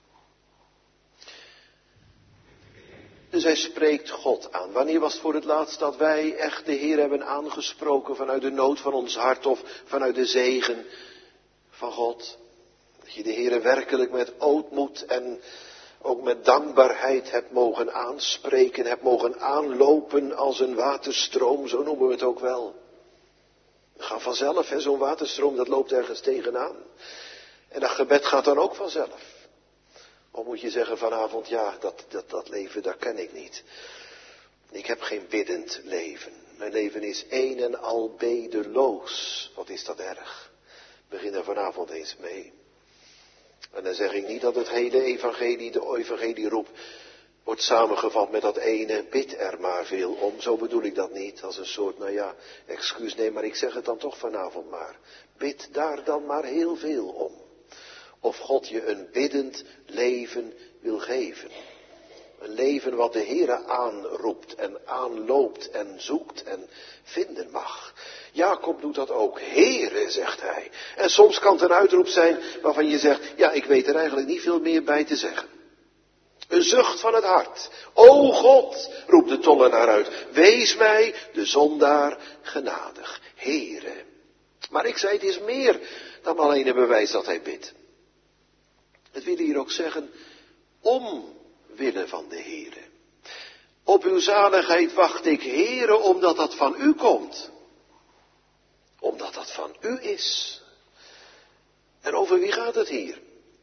Dus hij spreekt God aan. Wanneer was het voor het laatst dat wij echt de Heer hebben aangesproken vanuit de nood van ons hart of vanuit de zegen van God? Dat je de Heer werkelijk met ootmoed en ook met dankbaarheid hebt mogen aanspreken, hebt mogen aanlopen als een waterstroom, zo noemen we het ook wel. Dat gaat vanzelf, hè, zo'n waterstroom, dat loopt ergens tegenaan. En dat gebed gaat dan ook vanzelf. Of moet je zeggen vanavond, ja, dat, dat, dat leven, dat ken ik niet. Ik heb geen biddend leven. Mijn leven is een en al bedeloos. Wat is dat erg. Begin er vanavond eens mee. En dan zeg ik niet dat het hele evangelie, de evangelieroep, wordt samengevat met dat ene, bid er maar veel om. Zo bedoel ik dat niet, als een soort, nou ja, excuus, nee, maar ik zeg het dan toch vanavond maar. Bid daar dan maar heel veel om. Of God je een biddend leven wil geven. Een leven wat de Heere aanroept en aanloopt en zoekt en vinden mag. Jacob doet dat ook. Heere, zegt hij. En soms kan het een uitroep zijn waarvan je zegt, ja, ik weet er eigenlijk niet veel meer bij te zeggen. Een zucht van het hart. O God, roept de tollenaar uit, wees mij, de zondaar, genadig. Heere. Maar ik zei, het is meer dan alleen een bewijs dat hij bidt. Het wil hier ook zeggen, omwille van de Heere. Op uw zaligheid wacht ik, Heere, omdat dat van u komt. Omdat dat van u is. En over wie gaat het hier?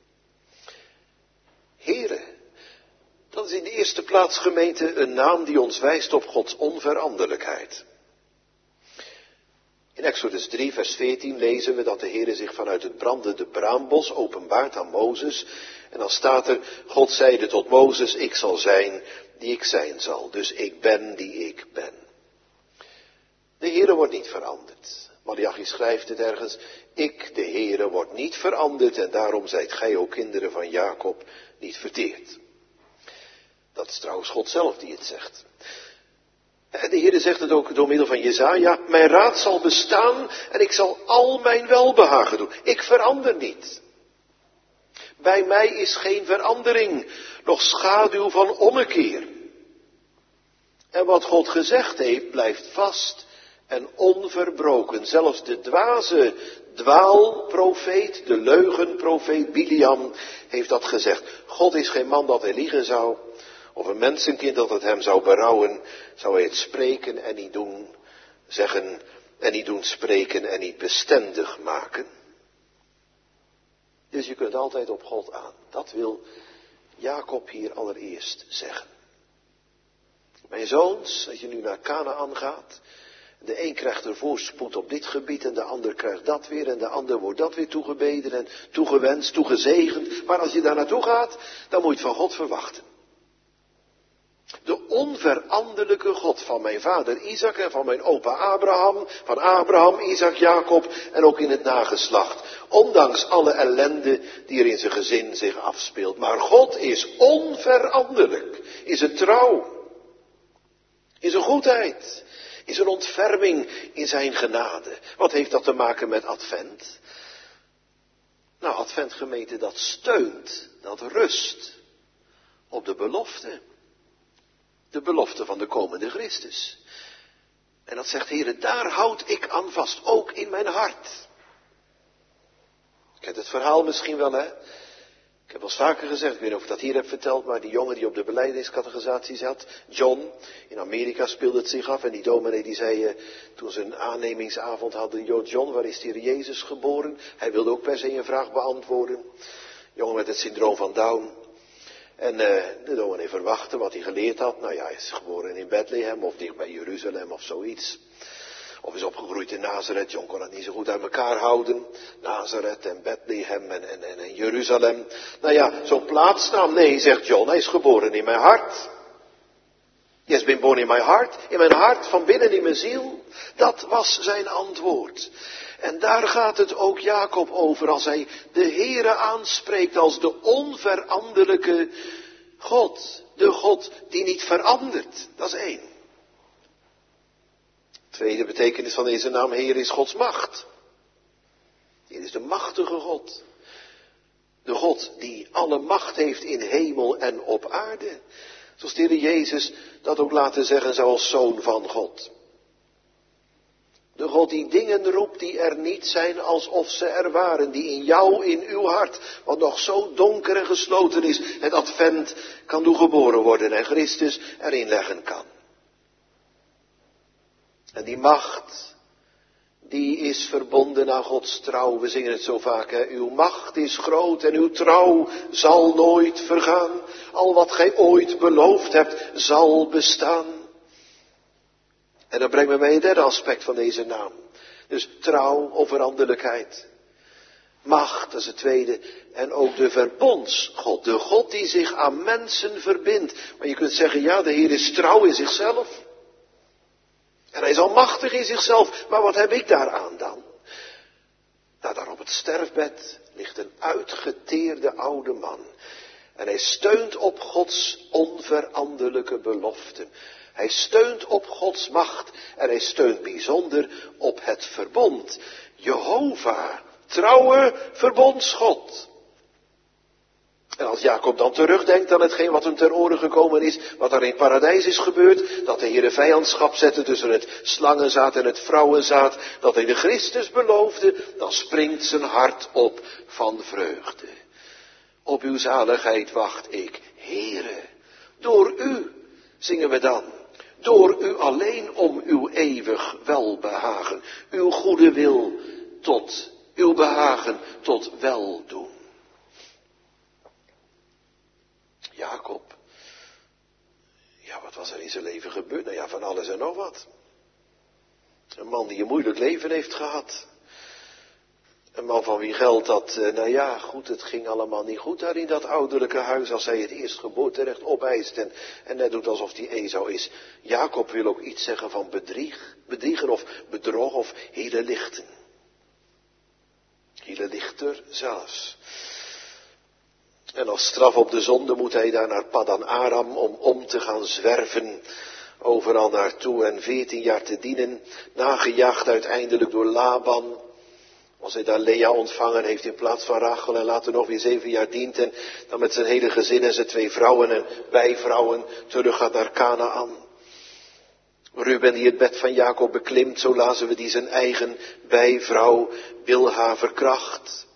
Heere, dat is in de eerste plaats, gemeente, een naam die ons wijst op Gods onveranderlijkheid. In Exodus drie, vers veertien lezen we dat de Heere zich vanuit het brandende braambos openbaart aan Mozes. En dan staat er, God zeide tot Mozes, ik zal zijn die ik zijn zal. Dus ik ben die ik ben. De Heere wordt niet veranderd. Malachi schrijft het ergens, ik, de Heere, word niet veranderd en daarom zijt gij ook kinderen van Jacob niet verteerd. Dat is trouwens God zelf die het zegt. En de Heere zegt het ook door middel van Jesaja, mijn raad zal bestaan en ik zal al mijn welbehagen doen. Ik verander niet. Bij mij is geen verandering, nog schaduw van ommekeer. En wat God gezegd heeft, blijft vast en onverbroken. Zelfs de dwaze dwaalprofeet, de leugenprofeet Biliam heeft dat gezegd. God is geen man dat hij liegen zou. Of een mensenkind dat het hem zou berouwen, zou hij het spreken en niet doen, zeggen en niet doen, spreken en niet bestendig maken. Dus je kunt altijd op God aan. Dat wil Jacob hier allereerst zeggen. Mijn zoons, als je nu naar Kanaan gaat, de een krijgt er voorspoed op dit gebied en de ander krijgt dat weer en de ander wordt dat weer toegebeden en toegewenst, toegezegend. Maar als je daar naartoe gaat, dan moet je het van God verwachten. De onveranderlijke God van mijn vader Isaac en van mijn opa Abraham, van Abraham, Isaac, Jacob en ook in het nageslacht. Ondanks alle ellende die er in zijn gezin zich afspeelt. Maar God is onveranderlijk, is een trouw, is een goedheid, is een ontferming in zijn genade. Wat heeft dat te maken met Advent? Nou, Advent, gemeente, dat steunt, dat rust op de belofte. De belofte van de komende Christus. En dat zegt, Heere, daar houd ik aan vast, ook in mijn hart. Je kent het verhaal misschien wel, hè? Ik heb wel eens vaker gezegd, ik weet niet of ik dat hier heb verteld, maar die jongen die op de belijdeniscatechisatie zat, John, in Amerika speelde het zich af en die dominee die zei, uh, toen ze een aannemingsavond hadden, joh John, waar is die Heer Jezus geboren? Hij wilde ook per se een vraag beantwoorden. Jongen met het syndroom van Down. En uh, de dominee verwachtte wat hij geleerd had. Nou ja, hij is geboren in Bethlehem of dicht bij Jeruzalem of zoiets. Of is opgegroeid in Nazareth. John kon het niet zo goed uit elkaar houden. Nazareth en Bethlehem en, en, en, en Jeruzalem. Nou ja, zo'n plaatsnaam. Nee, zegt John, hij is geboren in mijn hart. He has been born in my heart. In mijn hart, van binnen in mijn ziel. Dat was zijn antwoord. En daar gaat het ook Jacob over als hij de Heere aanspreekt als de onveranderlijke God. De God die niet verandert. Dat is één. Tweede betekenis van deze naam Heer is Gods macht. Dit is de machtige God. De God die alle macht heeft in hemel en op aarde. Zoals de Heer Jezus dat ook laten zeggen zou als Zoon van God. De God die dingen roept die er niet zijn alsof ze er waren. Die in jou, in uw hart, wat nog zo donker en gesloten is, het advent kan doen geboren worden en Christus erin leggen kan. En die macht, die is verbonden aan Gods trouw. We zingen het zo vaak, hè? Uw macht is groot en uw trouw zal nooit vergaan. Al wat gij ooit beloofd hebt, zal bestaan. En dat brengt me bij het derde aspect van deze naam. Dus trouw, onveranderlijkheid. Macht, dat is het tweede. En ook de verbondsgod. De God die zich aan mensen verbindt. Maar je kunt zeggen, ja, de Heer is trouw in zichzelf. En hij is almachtig in zichzelf. Maar wat heb ik daaraan dan? Nou, daar op het sterfbed ligt een uitgeteerde oude man. En hij steunt op Gods onveranderlijke beloften. Hij steunt op Gods macht en hij steunt bijzonder op het verbond. Jehovah, trouwe verbondsgod. En als Jacob dan terugdenkt aan hetgeen wat hem ter oren gekomen is, wat er in het paradijs is gebeurd, dat de Heer een vijandschap zette tussen het slangenzaad en het vrouwenzaad, dat hij de Christus beloofde, dan springt zijn hart op van vreugde. Op uw zaligheid wacht ik, Heere. Door u, zingen we dan. Door u alleen om uw eeuwig welbehagen. Uw goede wil tot, uw behagen tot weldoen. Jacob. Ja, wat was er in zijn leven gebeurd? Nou ja, van alles en nog wat. Een man die een moeilijk leven heeft gehad. Een man van wie geldt dat, nou ja, goed, het ging allemaal niet goed daar in dat ouderlijke huis als hij het eerstgeboorterecht opeist en, en net doet alsof hij Esau is. Jacob wil ook iets zeggen van bedrieg, bedriegen of bedrog of hele lichten. Hele lichter zelfs. En als straf op de zonde moet hij daar naar Paddan Aram om om te gaan zwerven. Overal naartoe en veertien jaar te dienen, nagejaagd uiteindelijk door Laban. Als hij daar Lea ontvangen heeft in plaats van Rachel en later nog weer zeven jaar dient en dan met zijn hele gezin en zijn twee vrouwen en bijvrouwen terug gaat naar Kanaan. Ruben die het bed van Jacob beklimt, zo lazen we die zijn eigen bijvrouw Bilha verkracht.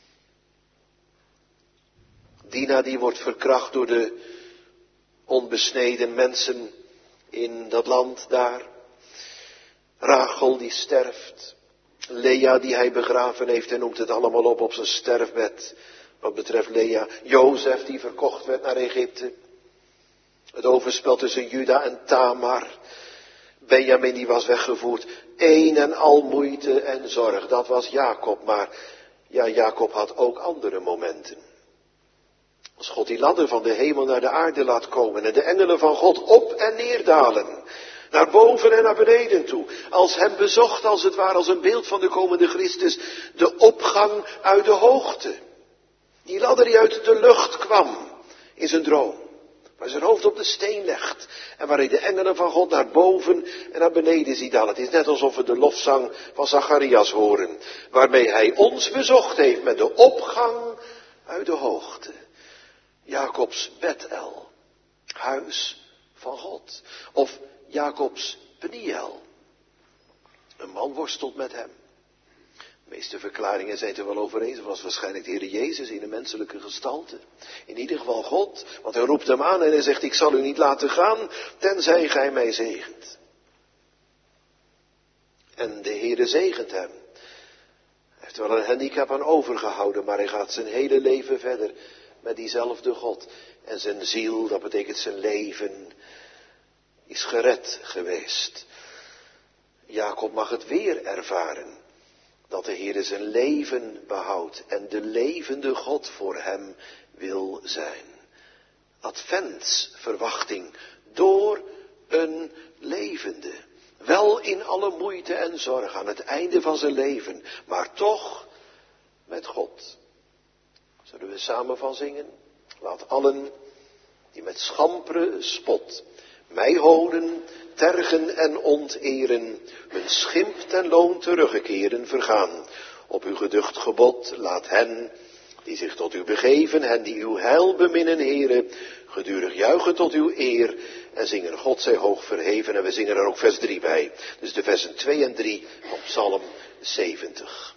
Dina die wordt verkracht door de onbesneden mensen in dat land daar. Rachel die sterft. Lea die hij begraven heeft en noemt het allemaal op op zijn sterfbed. Wat betreft Lea. Jozef die verkocht werd naar Egypte. Het overspel tussen Juda en Tamar. Benjamin die was weggevoerd. Een en al moeite en zorg. Dat was Jacob. Maar ja, Jacob had ook andere momenten. Als God die ladder van de hemel naar de aarde laat komen. En de engelen van God op en neer dalen. Naar boven en naar beneden toe. Als hem bezocht als het ware als een beeld van de komende Christus. De opgang uit de hoogte. Die ladder die uit de lucht kwam. In zijn droom. Waar zijn hoofd op de steen legt. En waar hij de engelen van God naar boven en naar beneden ziet dalen. Het is net alsof we de lofzang van Zacharias horen. Waarmee hij ons bezocht heeft met de opgang uit de hoogte. Jacobs Bethel. Huis van God. Of Jacobs Peniel. Een man worstelt met hem. De meeste verklaringen zijn het er wel over eens. Het was waarschijnlijk de Heer Jezus in een menselijke gestalte. In ieder geval God, want hij roept hem aan en hij zegt, ik zal u niet laten gaan, tenzij gij mij zegent. En de Heere zegent hem. Hij heeft wel een handicap aan overgehouden, maar hij gaat zijn hele leven verder met diezelfde God. En zijn ziel, dat betekent zijn leven, is gered geweest. Jacob mag het weer ervaren, dat de Heere zijn leven behoudt en de levende God voor hem wil zijn. Adventsverwachting door een levende. Wel in alle moeite en zorg aan het einde van zijn leven, maar toch met God. Zullen we samen van zingen? Laat allen die met schampere spot mij hoden, tergen en onteren, hun schimp ten loon teruggekeren vergaan. Op uw geducht gebod laat hen die zich tot u begeven, hen die uw heil beminnen, Heere, gedurig juichen tot uw eer en zingen God zij hoog verheven. En we zingen er ook vers drie bij. Dus de versen twee en drie van Psalm zeventig.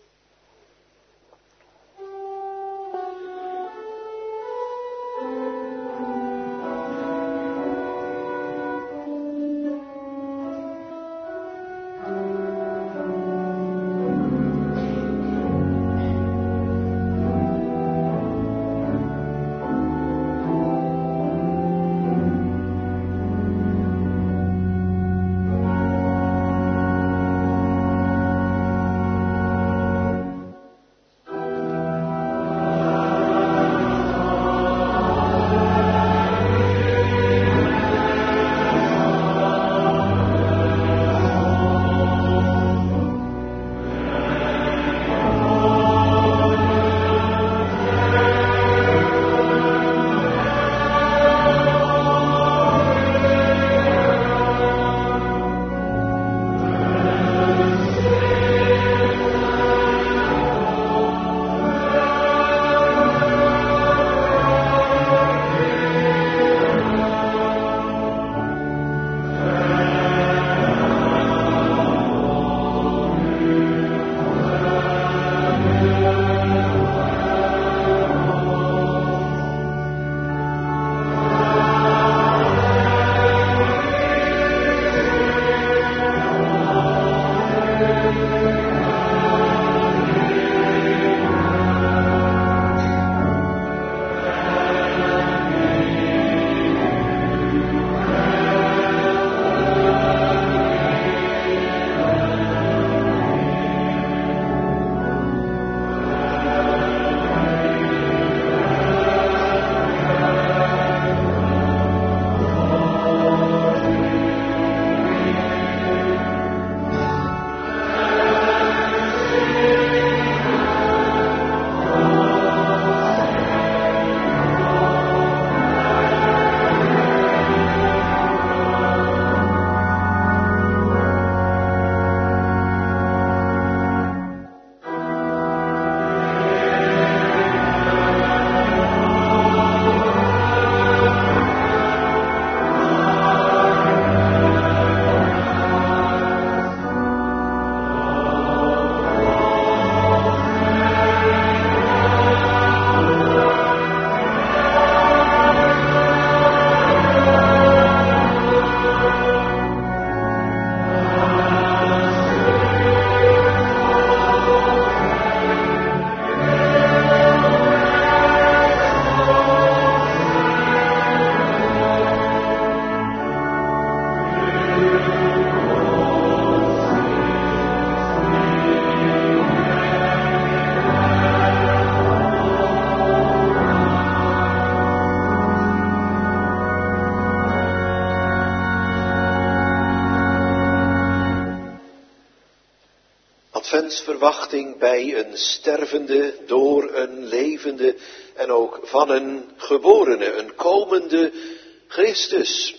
Adventsverwachting bij een stervende, door een levende en ook van een geborene, een komende Christus.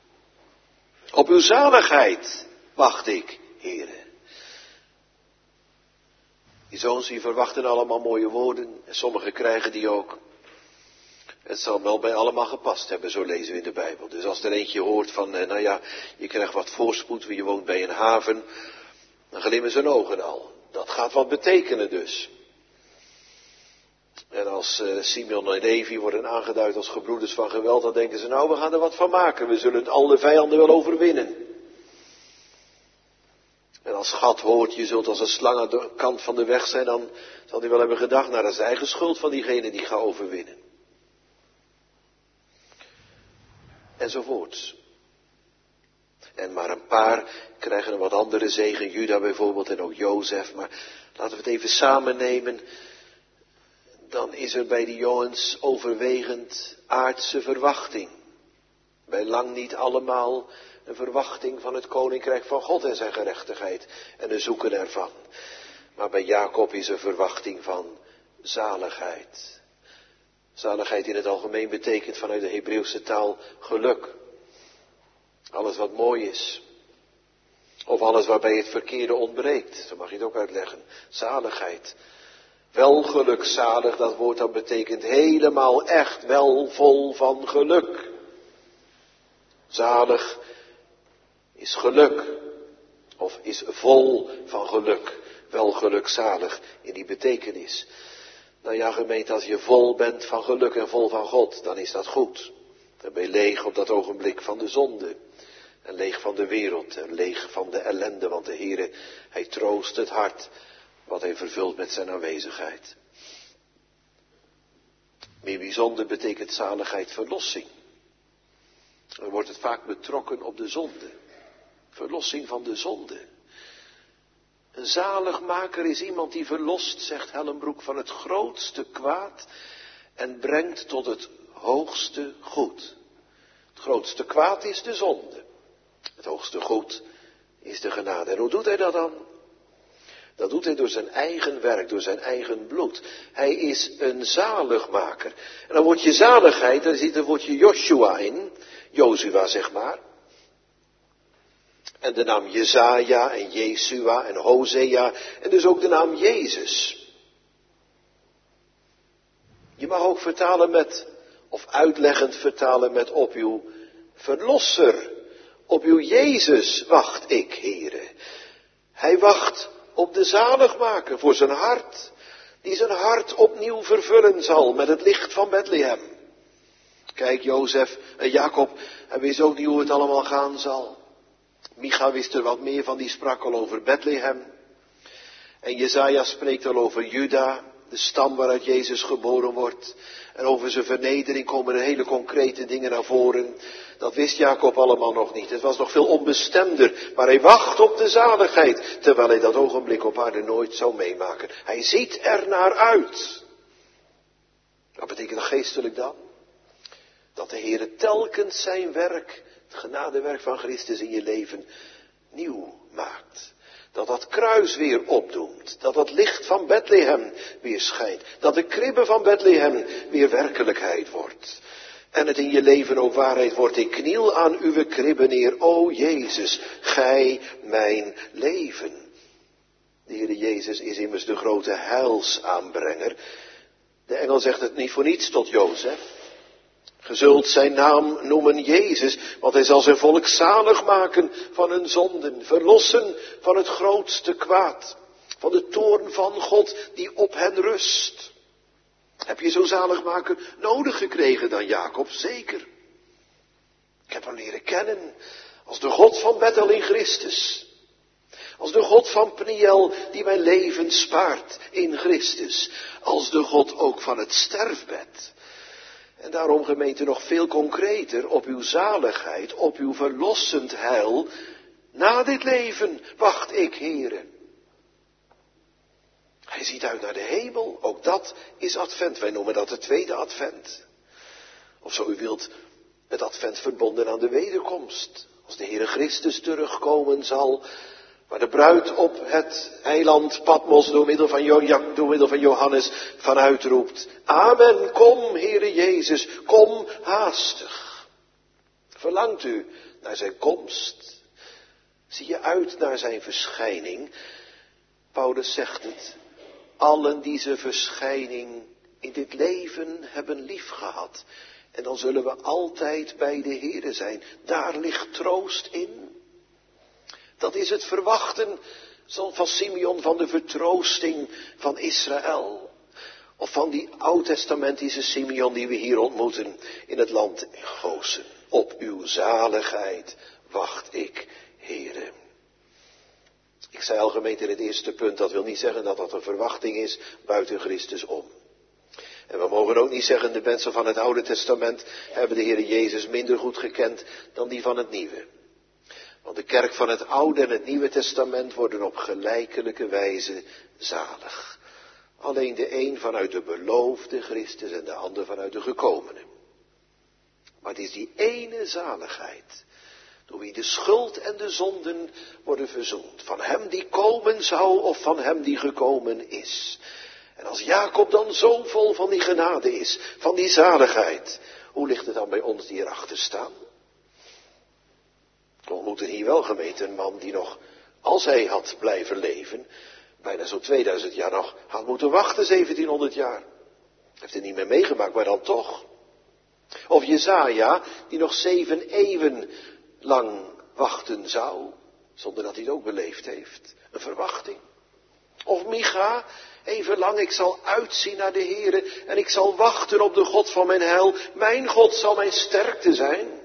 Op uw zaligheid wacht ik, Heere. Die zoons die verwachten allemaal mooie woorden en sommigen krijgen die ook. Het zal wel bij allemaal gepast hebben, zo lezen we in de Bijbel. Dus als er eentje hoort van, nou ja, je krijgt wat voorspoed, je woont bij een haven, dan glimmen zijn ogen al. Dat gaat wat betekenen dus. En als uh, Simeon en Levi worden aangeduid als gebroeders van geweld, dan denken ze, nou, we gaan er wat van maken. We zullen alle vijanden wel overwinnen. En als Gad hoort, je zult als een slang aan de kant van de weg zijn, dan zal hij wel hebben gedacht, nou, dat is de eigen schuld van diegene die gaat overwinnen. Enzovoorts. En maar een paar krijgen een wat andere zegen, Juda bijvoorbeeld en ook Jozef. Maar laten we het even samen nemen. Dan is er bij die jongens overwegend aardse verwachting. Bij lang niet allemaal een verwachting van het koninkrijk van God en zijn gerechtigheid en een zoeken ervan. Maar bij Jacob is er verwachting van zaligheid. Zaligheid in het algemeen betekent vanuit de Hebreeuwse taal geluk. Alles wat mooi is. Of alles waarbij het verkeerde ontbreekt. Zo mag je het ook uitleggen. Zaligheid. Wel gelukzalig, dat woord dat betekent helemaal echt wel vol van geluk. Zalig is geluk. Of is vol van geluk. Wel gelukzalig in die betekenis. Nou ja, gemeente, als je vol bent van geluk en vol van God, dan is dat goed. Dan ben je leeg op dat ogenblik van de zonde. En leeg van de wereld en leeg van de ellende, want de Heere, Hij troost het hart wat Hij vervult met zijn aanwezigheid. Meer bijzonder betekent zaligheid verlossing. Dan wordt het vaak betrokken op de zonde. Verlossing van de zonde. Een zaligmaker is iemand die verlost, zegt Hellenbroek, van het grootste kwaad en brengt tot het hoogste goed. Het grootste kwaad is de zonde. Het hoogste goed is de genade. En hoe doet hij dat dan? Dat doet hij door zijn eigen werk, door zijn eigen bloed. Hij is een zaligmaker. En dan wordt je zaligheid, daar zit het woordje Joshua in. Jozua, zeg maar. En de naam Jezaja en Jesua en Hosea. En dus ook de naam Jezus. Je mag ook vertalen met, of uitleggend vertalen met op uw verlosser. Op uw Jezus wacht ik, Heere. Hij wacht op de zaligmaker voor zijn hart. Die zijn hart opnieuw vervullen zal met het licht van Bethlehem. Kijk, Jozef en Jacob, hij wist ook niet hoe het allemaal gaan zal. Micha wist er wat meer van, die sprak al over Bethlehem. En Jezaja spreekt al over Juda, de stam waaruit Jezus geboren wordt. En over zijn vernedering komen er hele concrete dingen naar voren. Dat wist Jacob allemaal nog niet. Het was nog veel onbestemder. Maar hij wacht op de zaligheid. Terwijl hij dat ogenblik op aarde nooit zou meemaken. Hij ziet er naar uit. Wat betekent dat geestelijk dan? Dat de Heere telkens zijn werk, het genadewerk van Christus in je leven, nieuw maakt. Dat dat kruis weer opdoemt. Dat dat licht van Bethlehem weer schijnt. Dat de kribbe van Bethlehem weer werkelijkheid wordt. En het in je leven ook waarheid wordt. Ik kniel aan uw kribbe neer. O Jezus, gij mijn leven. De Heere Jezus is immers de grote heilsaanbrenger. De engel zegt het niet voor niets tot Jozef. Ge zult zijn naam noemen Jezus, want hij zal zijn volk zalig maken van hun zonden, verlossen van het grootste kwaad, van de toorn van God die op hen rust. Heb je zo'n zaligmaker nodig gekregen dan Jacob? Zeker. Ik heb hem leren kennen als de God van Bethel in Christus. Als de God van Pniel die mijn leven spaart in Christus. Als de God ook van het sterfbed. En daarom, gemeente, nog veel concreter op uw zaligheid, op uw verlossend heil. Na dit leven wacht ik, Heere. Hij ziet uit naar de hemel, ook dat is advent. Wij noemen dat de tweede advent. Of zo u wilt, het advent verbonden aan de wederkomst. Als de Heere Christus terugkomen zal, waar de bruid op het eiland Patmos door middel van, jo- door middel van Johannes vanuit roept. Amen, kom Heere Jezus, kom haastig. Verlangt u naar zijn komst? Zie je uit naar zijn verschijning? Paulus zegt het. Allen die zijn verschijning in dit leven hebben liefgehad. En dan zullen we altijd bij de Heere zijn. Daar ligt troost in. Dat is het verwachten Van Simeon van de vertroosting van Israël. Of van die oud-testamentische Simeon die we hier ontmoeten in het land Gozen. Op uw zaligheid wacht ik, Heere. Ik zei al, gemeente, in het eerste punt, dat wil niet zeggen dat dat een verwachting is buiten Christus om. En we mogen ook niet zeggen, de mensen van het Oude Testament hebben de Heere Jezus minder goed gekend dan die van het Nieuwe. Want de kerk van het Oude en het Nieuwe Testament worden op gelijkelijke wijze zalig. Alleen de een vanuit de beloofde Christus en de ander vanuit de gekomene. Maar het is die ene zaligheid, door wie de schuld en de zonden worden verzoend. Van hem die komen zou of van hem die gekomen is. En als Jacob dan zo vol van die genade is, van die zaligheid, hoe ligt het dan bij ons die erachter staan? We ontmoeten hier wel, gemeente, een man die nog, als hij had blijven leven, bijna zo'n tweeduizend jaar nog had moeten wachten, zeventienhonderd jaar. Heeft het niet meer meegemaakt, maar dan toch. Of Jesaja, die nog zeven eeuwen lang wachten zou, zonder dat hij het ook beleefd heeft. Een verwachting. Of Micha, even lang, ik zal uitzien naar de Heere en ik zal wachten op de God van mijn heil. Mijn God zal mijn sterkte zijn.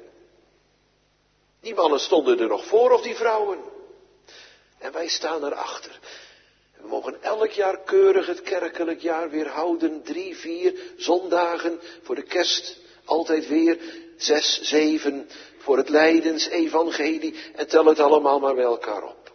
Die mannen stonden er nog voor, of die vrouwen. En wij staan erachter. We mogen elk jaar keurig het kerkelijk jaar weer houden. Drie, vier zondagen voor de kerst. Altijd weer zes, zeven voor het lijdensevangelie. En tel het allemaal maar bij elkaar op.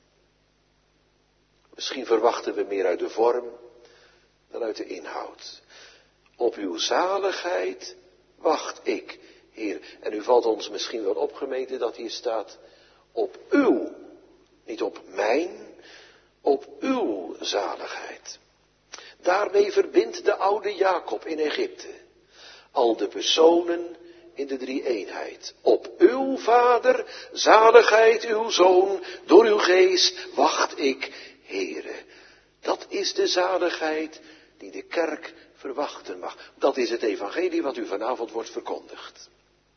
Misschien verwachten we meer uit de vorm dan uit de inhoud. Op uw zaligheid wacht ik, Heer. En u valt ons misschien wel opgemeten dat hier staat op uw, niet op mijn, op uw zaligheid. Daarmee verbindt de oude Jacob in Egypte al de personen in de drie-eenheid. Op uw Vader, zaligheid uw Zoon, door uw geest wacht ik, Heere. Dat is de zaligheid die de kerk verwachten mag. Dat is het evangelie wat u vanavond wordt verkondigd.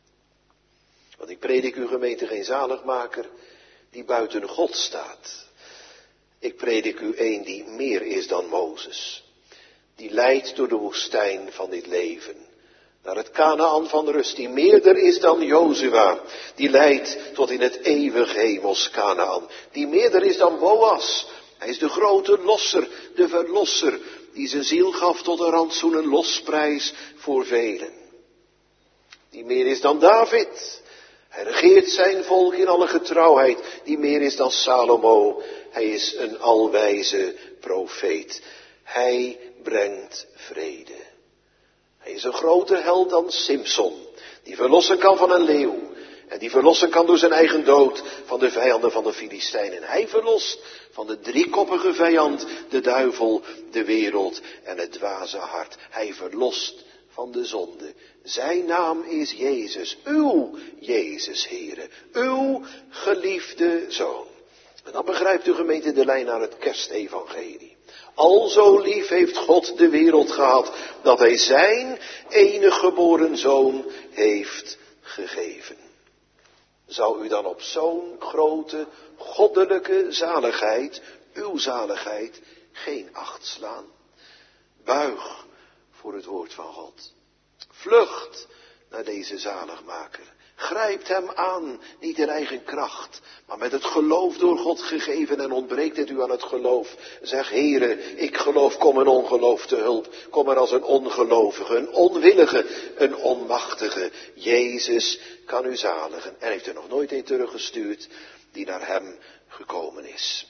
Want ik predik uw gemeente geen zaligmaker die buiten God staat. Ik predik u een die meer is dan Mozes. Die leidt door de woestijn van dit leven. Naar het Kanaan van rust, die meerder is dan Jozua. Die leidt tot in het eeuwig hemels Kanaan. Die meerder is dan Boas. Hij is de grote losser, de verlosser, die zijn ziel gaf tot een rantsoen, een losprijs voor velen. Die meer is dan David. Hij regeert zijn volk in alle getrouwheid. Die meer is dan Salomo. Hij is een alwijze profeet. Hij brengt vrede. Hij is een groter held dan Simson, die verlossen kan van een leeuw. En die verlossen kan door zijn eigen dood van de vijanden van de Filistijnen. Hij verlost van de driekoppige vijand, de duivel, de wereld en het dwaze hart. Hij verlost van de zonde. Zijn naam is Jezus, uw Jezus, Heere, uw geliefde Zoon. En dan begrijpt u, gemeente, de lijn naar het kerstevangelie. Al zo lief heeft God de wereld gehad, dat hij zijn enige geboren Zoon heeft gegeven. Zou u dan op zo'n grote goddelijke zaligheid, uw zaligheid, geen acht slaan? Buig voor het woord van God. Vlucht naar deze zaligmaker. Grijpt hem aan, niet in eigen kracht, maar met het geloof door God gegeven. En ontbreekt het u aan het geloof, zeg, Heere, ik geloof, kom een ongeloof te hulp. Kom er als een ongelovige, een onwillige, een onmachtige. Jezus kan u zaligen. En heeft er nog nooit een teruggestuurd die naar hem gekomen is.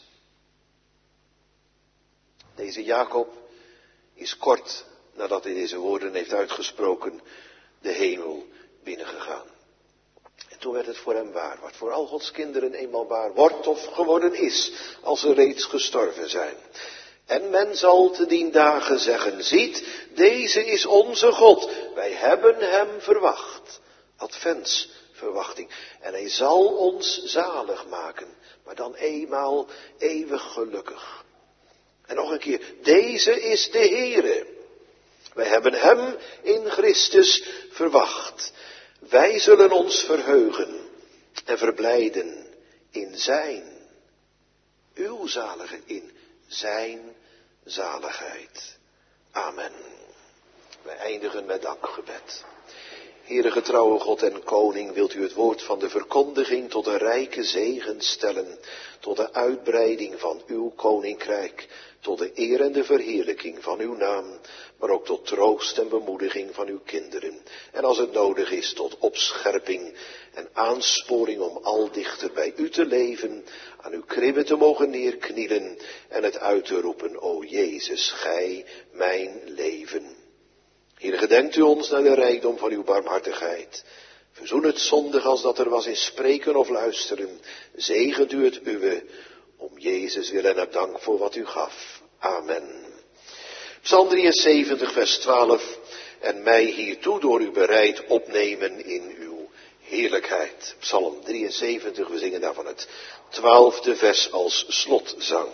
Deze Jacob is kort nadat hij deze woorden heeft uitgesproken de hemel binnengegaan. En toen werd het voor hem waar, wat voor al Gods kinderen eenmaal waar wordt of geworden is, als ze reeds gestorven zijn. En men zal te dien dagen zeggen, ziet, deze is onze God, wij hebben hem verwacht. Adventsverwachting. En hij zal ons zalig maken, maar dan eenmaal eeuwig gelukkig. En nog een keer, deze is de Heere. Wij hebben hem in Christus verwacht. Wij zullen ons verheugen en verblijden in zijn, uw zalige in zijn zaligheid. Amen. Wij eindigen met dankgebed. Heere getrouwe God en Koning, wilt u het woord van de verkondiging tot een rijke zegen stellen, tot de uitbreiding van uw koninkrijk, tot de eer en de verheerlijking van uw naam, maar ook tot troost en bemoediging van uw kinderen. En als het nodig is, tot opscherping en aansporing om al dichter bij u te leven, aan uw kribben te mogen neerknielen en het uit te roepen, o Jezus, gij mijn leven. Heere, gedenkt u ons naar de rijkdom van uw barmhartigheid. Verzoen het zondig als dat er was in spreken of luisteren. Zegent u het uwe, om Jezus wil en heb dank voor wat u gaf. Amen. Psalm drieënzeventig, vers twaalf. En mij hiertoe door u bereid opnemen in uw heerlijkheid. Psalm drieënzeventig, we zingen daarvan het twaalfde vers als slotzang.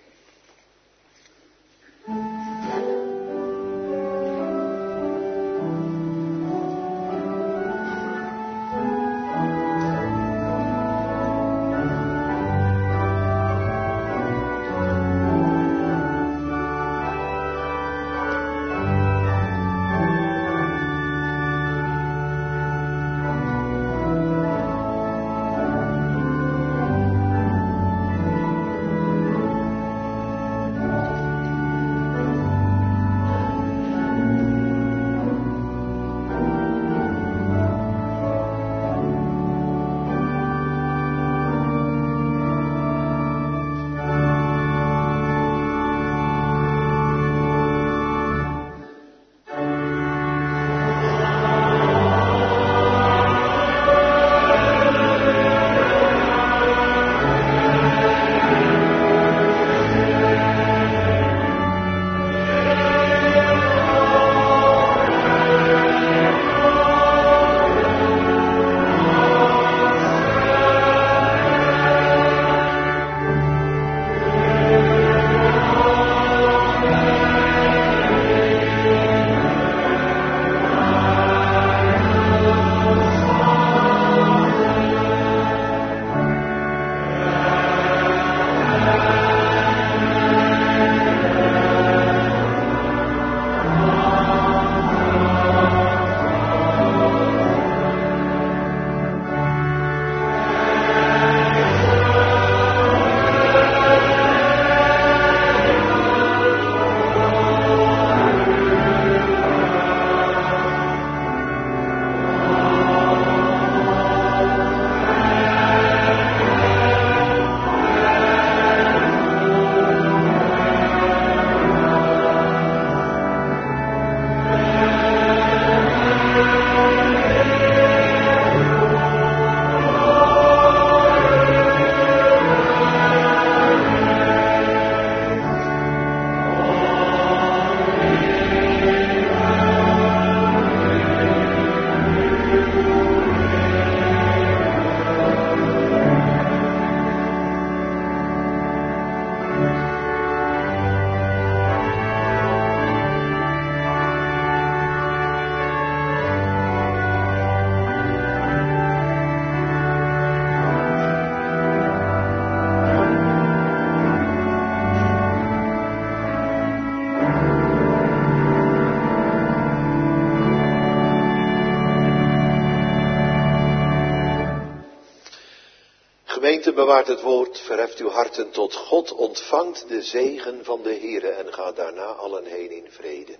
Gemeente, bewaart het woord, verheft uw harten tot God, ontvangt de zegen van de Heere en gaat daarna allen heen in vrede.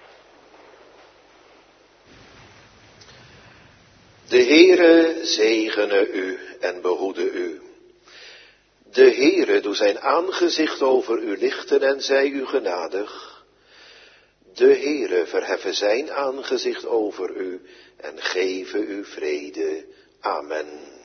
De Heere zegene u en behoede u. De Heere doe zijn aangezicht over u lichten en zij u genadig. De Heere verheffen zijn aangezicht over u en geven u vrede. Amen.